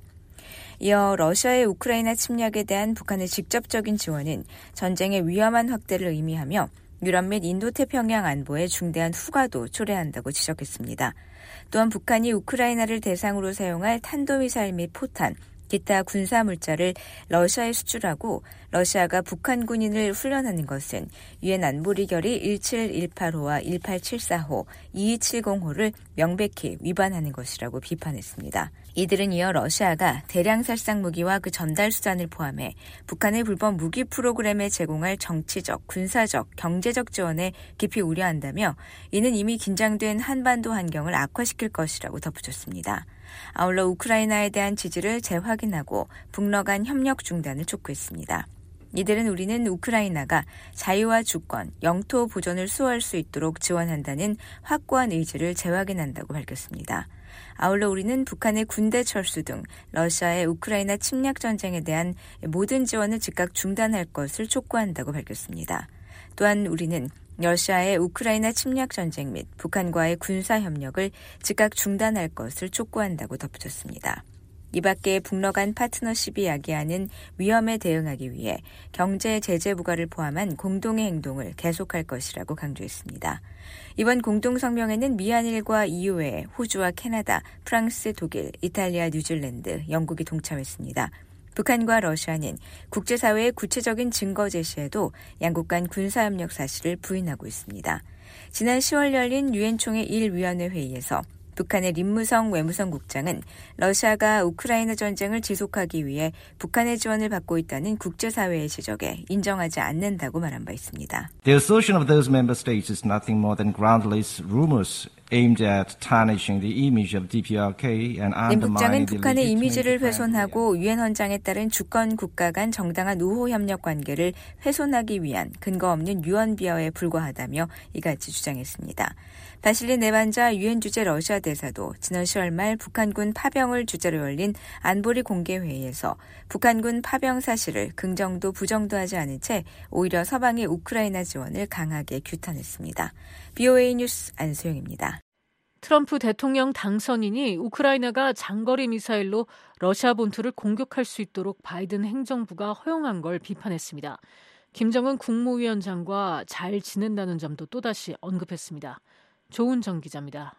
이어 러시아의 우크라이나 침략에 대한 북한의 직접적인 지원은 전쟁의 위험한 확대를 의미하며 유럽 및 인도태평양 안보에 중대한 후과도 초래한다고 지적했습니다. 또한 북한이 우크라이나를 대상으로 사용할 탄도미사일 및 포탄, 기타 군사물자를 러시아에 수출하고 러시아가 북한 군인을 훈련하는 것은 유엔 안보리 결의 17185와 1874호, 2270호를 명백히 위반하는 것이라고 비판했습니다. 이들은 이어 러시아가 대량 살상 무기와 그 전달 수단을 포함해 북한의 불법 무기 프로그램에 제공할 정치적, 군사적, 경제적 지원에 깊이 우려한다며 이는 이미 긴장된 한반도 환경을 악화시킬 것이라고 덧붙였습니다. 아울러 우크라이나에 대한 지지를 재확인하고 북러 간 협력 중단을 촉구했습니다. 이들은 우리는 우크라이나가 자유와 주권, 영토 보존을 수호할 수 있도록 지원한다는 확고한 의지를 재확인한다고 밝혔습니다. 아울러 우리는 북한의 군대 철수 등 러시아의 우크라이나 침략 전쟁에 대한 모든 지원을 즉각 중단할 것을 촉구한다고 밝혔습니다. 또한 우리는 러시아의 우크라이나 침략 전쟁 및 북한과의 군사 협력을 즉각 중단할 것을 촉구한다고 덧붙였습니다. 이 밖에 북러 간 파트너십이 야기하는 위험에 대응하기 위해 경제 제재 부과를 포함한 공동의 행동을 계속할 것이라고 강조했습니다. 이번 공동성명에는 미한일과 EU 외에 호주와 캐나다, 프랑스, 독일, 이탈리아, 뉴질랜드, 영국이 동참했습니다. 북한과 러시아는 국제사회의 구체적인 증거 제시에도 양국 간 군사협력 사실을 부인하고 있습니다. 지난 10월 열린 유엔 총회 1위원회 회의에서 북한의 림무성 외무성 국장은 러시아가 우크라이나 전쟁을 지속하기 위해 북한의 지원을 받고 있다는 국제사회의 지적에 인정하지 않는다고 말한 바 있습니다. The assertion of those member states is nothing more than groundless rumors aimed at tarnishing the image of DPRK and 림 undermining 국장은 the 북한의 legitimacy 이미지를 훼손하고 유엔 헌장에 따른 주권 국가 간 정당한 우호 협력 관계를 훼손하기 위한 근거 없는 유언 비어에 불과하다며 이같이 주장했습니다. 바실리 네반자 유엔 주재 러시아 대사도 지난 10월 말 북한군 파병을 주제로 열린 안보리 공개회의에서 북한군 파병 사실을 긍정도 부정도 하지 않은 채 오히려 서방의 우크라이나 지원을 강하게 규탄했습니다. BOA 뉴스 안소영입니다. 트럼프 대통령 당선인이 우크라이나가 장거리 미사일로 러시아 본토를 공격할 수 있도록 바이든 행정부가 허용한 걸 비판했습니다. 김정은 국무위원장과 잘 지낸다는 점도 또다시 언급했습니다. 조은정 기자입니다.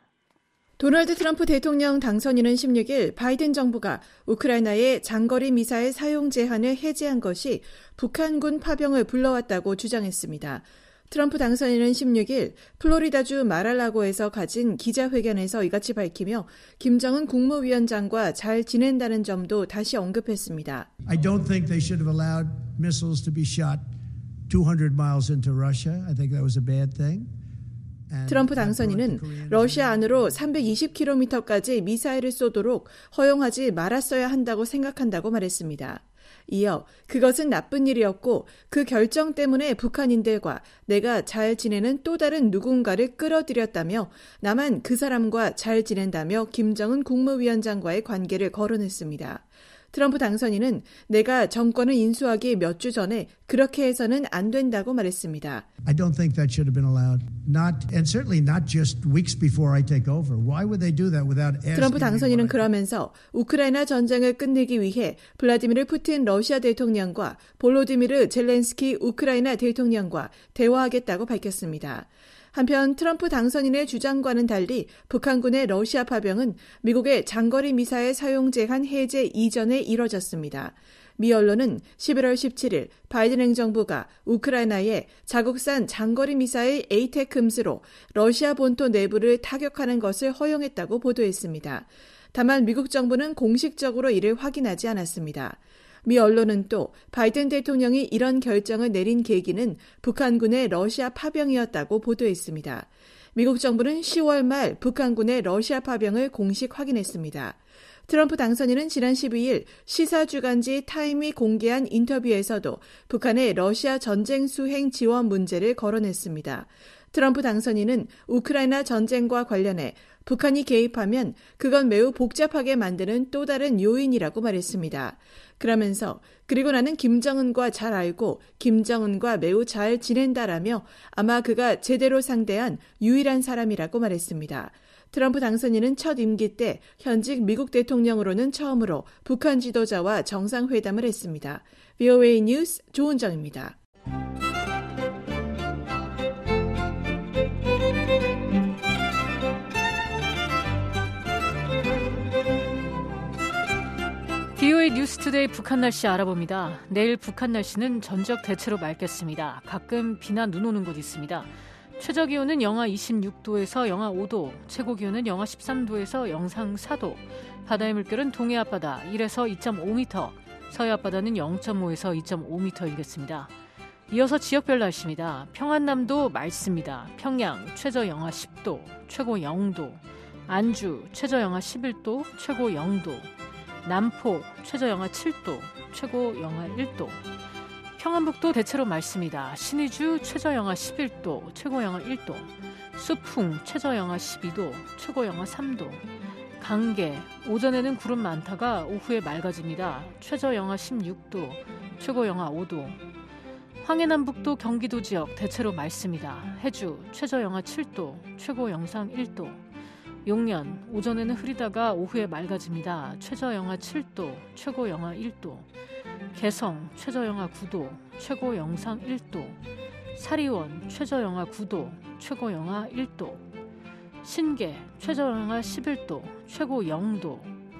도널드 트럼프 대통령 당선인은 16일 바이든 정부가 우크라이나의 장거리 미사일 사용 제한을 해제한 것이 북한군 파병을 불러왔다고 주장했습니다. 트럼프 당선인은 16일 플로리다주 마랄라고에서 가진 기자회견에서 이같이 밝히며 김정은 국무위원장과 잘 지낸다는 점도 다시 언급했습니다. I don't think they should have allowed missiles to be shot 200 miles into Russia. I think that was a bad thing. 트럼프 당선인은 러시아 안으로 320km까지 미사일을 쏘도록 허용하지 말았어야 한다고 생각한다고 말했습니다. 이어 그것은 나쁜 일이었고 그 결정 때문에 북한인들과 내가 잘 지내는 또 다른 누군가를 끌어들였다며 나만 그 사람과 잘 지낸다며 김정은 국무위원장과의 관계를 거론했습니다. 트럼프 당선인은 내가 정권을 인수하기 몇 주 전에 그렇게 해서는 안 된다고 말했습니다. I don't think that should have been allowed. Not and certainly not just weeks before I take over. Why would they do that without asking? 트럼프 당선인은 그러면서 우크라이나 전쟁을 끝내기 위해 블라디미르 푸틴 러시아 대통령과 볼로디미르 젤렌스키 우크라이나 대통령과 대화하겠다고 밝혔습니다. 한편 트럼프 당선인의 주장과는 달리 북한군의 러시아 파병은 미국의 장거리 미사일 사용 제한 해제 이전에 이뤄졌습니다. 미 언론은 11월 17일 바이든 행정부가 우크라이나에 자국산 장거리 미사일 에이테크음스로 러시아 본토 내부를 타격하는 것을 허용했다고 보도했습니다. 다만 미국 정부는 공식적으로 이를 확인하지 않았습니다. 미 언론은 또 바이든 대통령이 이런 결정을 내린 계기는 북한군의 러시아 파병이었다고 보도했습니다. 미국 정부는 10월 말 북한군의 러시아 파병을 공식 확인했습니다. 트럼프 당선인은 지난 12일 시사주간지 타임이 공개한 인터뷰에서도 북한의 러시아 전쟁 수행 지원 문제를 거론했습니다. 트럼프 당선인은 우크라이나 전쟁과 관련해 북한이 개입하면 그건 매우 복잡하게 만드는 또 다른 요인이라고 말했습니다. 그러면서 그리고 나는 김정은과 잘 알고 김정은과 매우 잘 지낸다라며 아마 그가 제대로 상대한 유일한 사람이라고 말했습니다. 트럼프 당선인은 첫 임기 때 현직 미국 대통령으로는 처음으로 북한 지도자와 정상회담을 했습니다. VOA 뉴스 조은정입니다. VOA 뉴스투데이 북한 날씨 알아봅니다. 내일 북한 날씨는 전적 대체로 맑겠습니다. 가끔 비나 눈 오는 곳 있습니다. 최저 기온은 영하 26도에서 영하 5도, 최고 기온은 영하 13도에서 영상 4도, 바다의 물결은 동해 앞바다 1에서 2.5m, 서해 앞바다는 0.5에서 2.5m이겠습니다. 이어서 지역별 날씨입니다. 평안남도 맑습니다. 평양 최저 영하 10도, 최고 0도, 안주 최저 영하 11도, 최고 0도, 남포 최저 영하 7도, 최고 영하 1도, 평안북도 대체로 맑습니다. 신의주 최저 영하 11도, 최고 영하 1도, 수풍 최저 영하 12도, 최고 영하 3도, 강계 오전에는 구름 많다가 오후에 맑아집니다. 최저 영하 16도, 최고 영하 5도, 황해남북도 경기도 지역 대체로 맑습니다. 해주 최저 영하 7도, 최고 영상 1도, 용년 오전에는 흐리다가 오후에 맑아집니다. 최저 영하 7도, 최고 영하 1도, 개성 최저 영하 9도, 최고 영상 1도, 사리원 최저 영하 9도, 최고 영하 1도, 신계 최저 영하 11도, 최고 0도,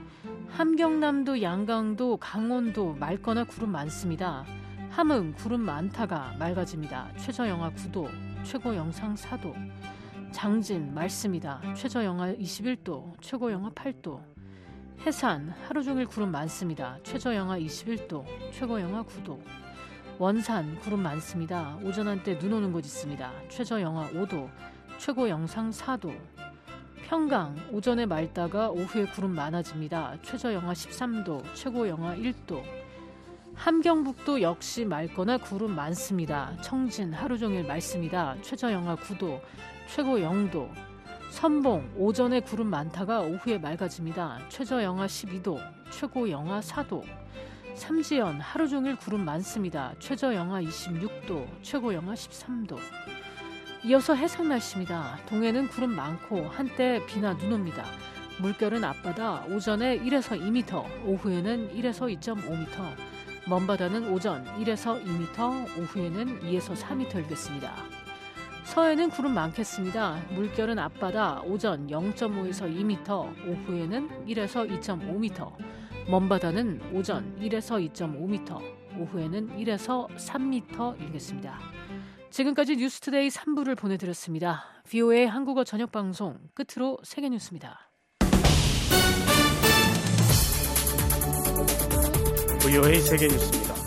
함경남도, 양강도, 강원도 맑거나 구름 많습니다. 함흥 구름 많다가 맑아집니다. 최저 영하 9도, 최고 영상 4도, 장진 맑습니다. 최저 영하 21도, 최고 영하 8도, 해산 하루 종일 구름 많습니다. 최저 영하 21도, 최고 영하 9도, 원산 구름 많습니다. 오전 한때 눈 오는 곳 있습니다. 최저 영하 5도, 최고 영상 4도, 평강 오전에 맑다가 오후에 구름 많아집니다. 최저 영하 13도, 최고 영하 1도, 함경북도 역시 맑거나 구름 많습니다. 청진 하루 종일 맑습니다. 최저 영하 9도, 최고 0도, 선봉 오전에 구름 많다가 오후에 맑아집니다. 최저 영하 12도, 최고 영하 4도, 삼지연 하루 종일 구름 많습니다. 최저 영하 26도, 최고 영하 13도. 이어서 해상 날씨입니다. 동해는 구름 많고 한때 비나 눈 옵니다. 물결은 앞바다 오전에 1에서 2m, 오후에는 1에서 2.5m, 먼바다는 오전 1에서 2m, 오후에는 2에서 4m 일겠습니다. 서해는 구름 많겠습니다. 물결은 앞바다 오전 0.5에서 2m, 오후에는 1에서 2.5m, 먼바다는 오전 1에서 2.5m, 오후에는 1에서 3m 일겠습니다. 지금까지 뉴스투데이 3부를 보내드렸습니다. VOA 한국어 저녁방송 끝으로 세계뉴스입니다. VOA 세계뉴스입니다.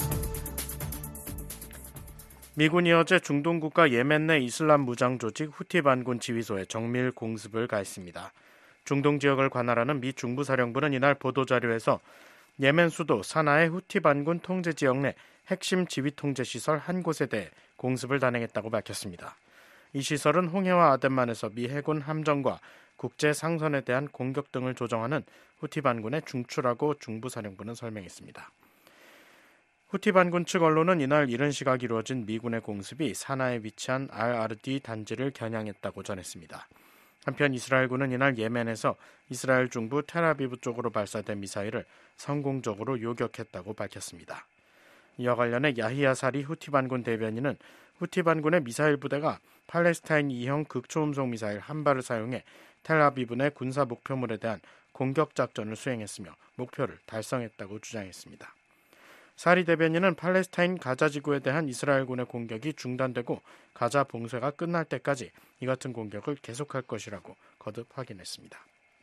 미군이 어제 중동 국가 예멘 내 이슬람 무장 조직 후티 반군 지휘소에 정밀 공습을 가했습니다. 중동 지역을 관할하는 미 중부사령부는 이날 보도자료에서 예멘 수도 사나의 후티 반군 통제 지역 내 핵심 지휘 통제 시설 한 곳에 대해 공습을 단행했다고 밝혔습니다. 이 시설은 홍해와 아덴만에서 미 해군 함정과 국제 상선에 대한 공격 등을 조정하는 후티 반군의 중추라고 중부사령부는 설명했습니다. 후티 반군 측 언론은 이날 이른 시각 이루어진 미군의 공습이 사나에 위치한 al-Ardi 단지를 겨냥했다고 전했습니다. 한편 이스라엘군은 이날 예멘에서 이스라엘 중부 텔아비브 쪽으로 발사된 미사일을 성공적으로 요격했다고 밝혔습니다. 이와 관련해 야히야 사리 후티 반군 대변인은 후티 반군의 미사일 부대가 팔레스타인 2형 극초음속 미사일 한 발을 사용해 텔아비브 내 군사 목표물에 대한 공격 작전을 수행했으며 목표를 달성했다고 주장했습니다. 사리 대변인은 팔레스타인 가자 지구에 대한 이스라엘군의 공격이 중단되고 가자 봉쇄가 끝날 때까지 이 같은 공격을 계속할 것이라고 거듭 확인했습니다.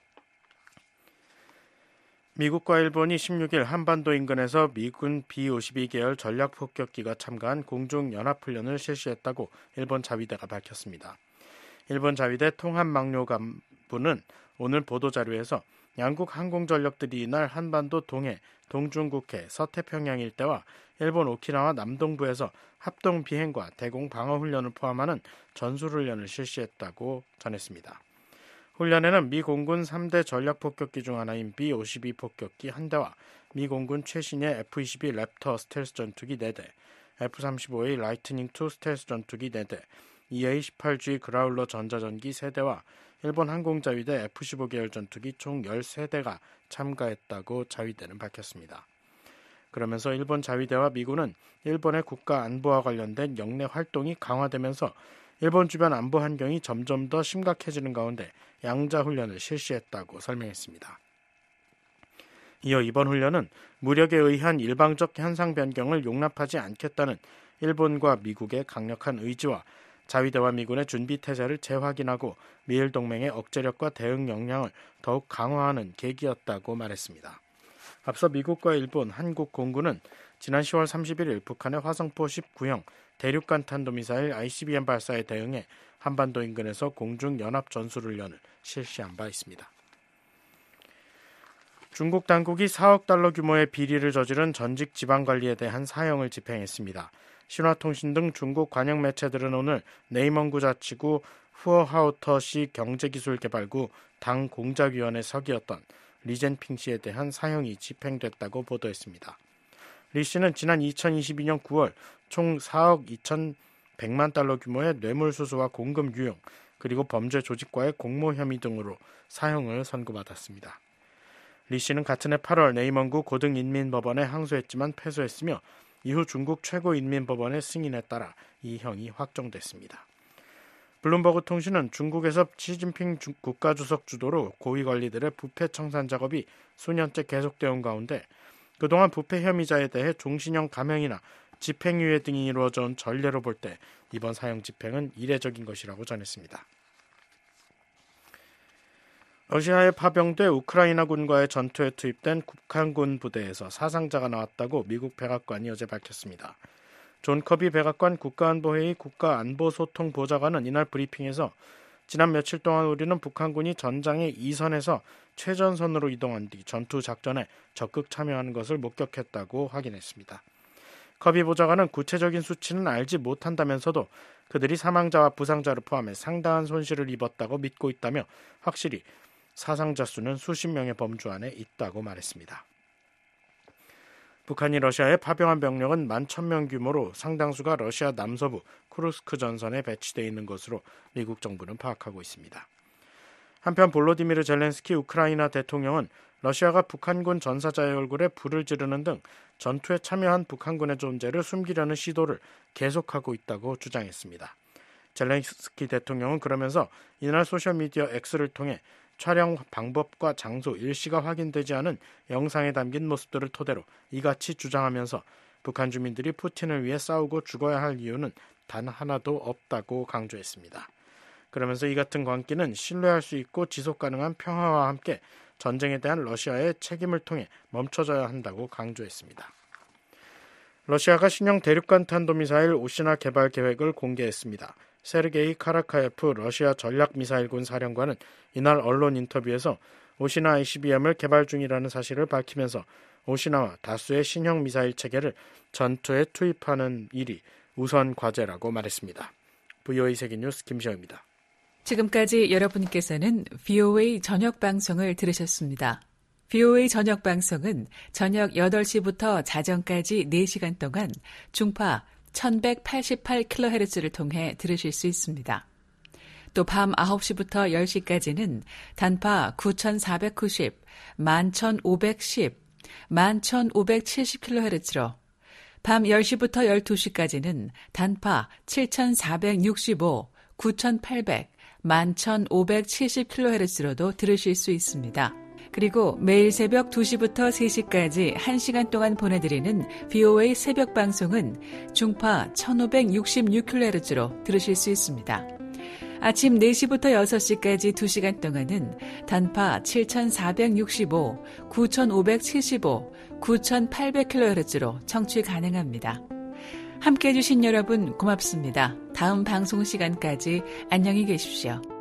미국과 일본이 16일 한반도 인근에서 미군 B-52 계열 전략폭격기가 참가한 공중연합훈련을 실시했다고 일본 자위대가 밝혔습니다. 일본 자위대 통합막료관부는 오늘 보도자료에서 양국 항공전력들이 이날 한반도 동해, 동중국해, 서태평양 일대와 일본 오키나와 남동부에서 합동 비행과 대공 방어 훈련을 포함하는 전술훈련을 실시했다고 전했습니다. 훈련에는 미 공군 3대 전략폭격기 중 하나인 B-52 폭격기 1대와 미 공군 최신의 F-22 랩터 스텔스 전투기 4대, F-35A 라이트닝2 스텔스 전투기 4대, EA-18G 그라울러 전자전기 3대와 일본 항공자위대 F-15 계열 전투기 총 13대가 참가했다고 자위대는 밝혔습니다. 그러면서 일본 자위대와 미군은 일본의 국가 안보와 관련된 영내 활동이 강화되면서 일본 주변 안보 환경이 점점 더 심각해지는 가운데 양자 훈련을 실시했다고 설명했습니다. 이어 이번 훈련은 무력에 의한 일방적 현상 변경을 용납하지 않겠다는 일본과 미국의 강력한 의지와 자위대와 미군의 준비 태세를 재확인하고 미일 동맹의 억제력과 대응 역량을 더욱 강화하는 계기였다고 말했습니다. 앞서 미국과 일본, 한국 공군은 지난 10월 31일 북한의 화성포 19형 대륙간 탄도미사일 ICBM 발사에 대응해 한반도 인근에서 공중 연합 전술훈련을 실시한 바 있습니다. 중국 당국이 4억 달러 규모의 비리를 저지른 전직 지방관리에 대한 사형을 집행했습니다. 신화통신 등 중국 관영 매체들은 오늘 네이멍구 자치구 후어하우터시 경제기술개발구 당 공작위원회 서기였던 리젠핑 씨에 대한 사형이 집행됐다고 보도했습니다. 리 씨는 지난 2022년 9월 총 4억 2,100만 달러 규모의 뇌물수수와 공금 유용, 그리고 범죄 조직과의 공모 혐의 등으로 사형을 선고받았습니다. 리 씨는 같은 해 8월 네이멍구 고등인민법원에 항소했지만 패소했으며 이후 중국 최고인민법원의 승인에 따라 이 형이 확정됐습니다. 블룸버그 통신은 중국에서 시진핑 국가주석 주도로 고위관리들의 부패 청산 작업이 수년째 계속되어 온 가운데 그동안 부패 혐의자에 대해 종신형 감형이나 집행유예 등이 이루어져 온 전례로 볼 때 이번 사형 집행은 이례적인 것이라고 전했습니다. 러시아에 파병돼 우크라이나군과의 전투에 투입된 북한군 부대에서 사상자가 나왔다고 미국 백악관이 어제 밝혔습니다. 존 커비 백악관 국가안보회의 국가안보소통보좌관은 이날 브리핑에서 지난 며칠 동안 우리는 북한군이 전장의 2선에서 최전선으로 이동한 뒤 전투 작전에 적극 참여하는 것을 목격했다고 확인했습니다. 커비 보좌관은 구체적인 수치는 알지 못한다면서도 그들이 사망자와 부상자를 포함해 상당한 손실을 입었다고 믿고 있다며 확실히 사상자 수는 수십 명의 범주 안에 있다고 말했습니다. 북한이 러시아에 파병한 병력은 11,000명 규모로 상당수가 러시아 남서부 쿠르스크 전선에 배치되어 있는 것으로 미국 정부는 파악하고 있습니다. 한편 볼로디미르 젤렌스키 우크라이나 대통령은 러시아가 북한군 전사자의 얼굴에 불을 지르는 등 전투에 참여한 북한군의 존재를 숨기려는 시도를 계속하고 있다고 주장했습니다. 젤렌스키 대통령은 그러면서 이날 소셜미디어 X를 통해 촬영 방법과 장소, 일시가 확인되지 않은 영상에 담긴 모습들을 토대로 이같이 주장하면서 북한 주민들이 푸틴을 위해 싸우고 죽어야 할 이유는 단 하나도 없다고 강조했습니다. 그러면서 이 같은 광기는 신뢰할 수 있고 지속 가능한 평화와 함께 전쟁에 대한 러시아의 책임을 통해 멈춰져야 한다고 강조했습니다. 러시아가 신형 대륙간 탄도미사일 오시나 개발 계획을 공개했습니다. 세르게이 카라카예프 러시아 전략미사일군 사령관은 이날 언론 인터뷰에서 오시나 ICBM을 개발 중이라는 사실을 밝히면서 오시나와 다수의 신형 미사일 체계를 전투에 투입하는 일이 우선 과제라고 말했습니다. VOA 세계뉴스 김시영입니다. 지금까지 여러분께서는 VOA 저녁 방송을 들으셨습니다. VOA 저녁 방송은 저녁 8시부터 자정까지 4시간 동안 중파 1188kHz를 통해 들으실 수 있습니다. 또 밤 9시부터 10시까지는 단파 9490, 11510, 11570kHz로 밤 10시부터 12시까지는 단파 7465, 9800, 11570kHz로도 들으실 수 있습니다. 그리고 매일 새벽 2시부터 3시까지 1시간 동안 보내드리는 VOA 새벽 방송은 중파 1566kHz로 들으실 수 있습니다. 아침 4시부터 6시까지 2시간 동안은 단파 7465, 9575, 9800kHz로 청취 가능합니다. 함께해 주신 여러분 고맙습니다. 다음 방송 시간까지 안녕히 계십시오.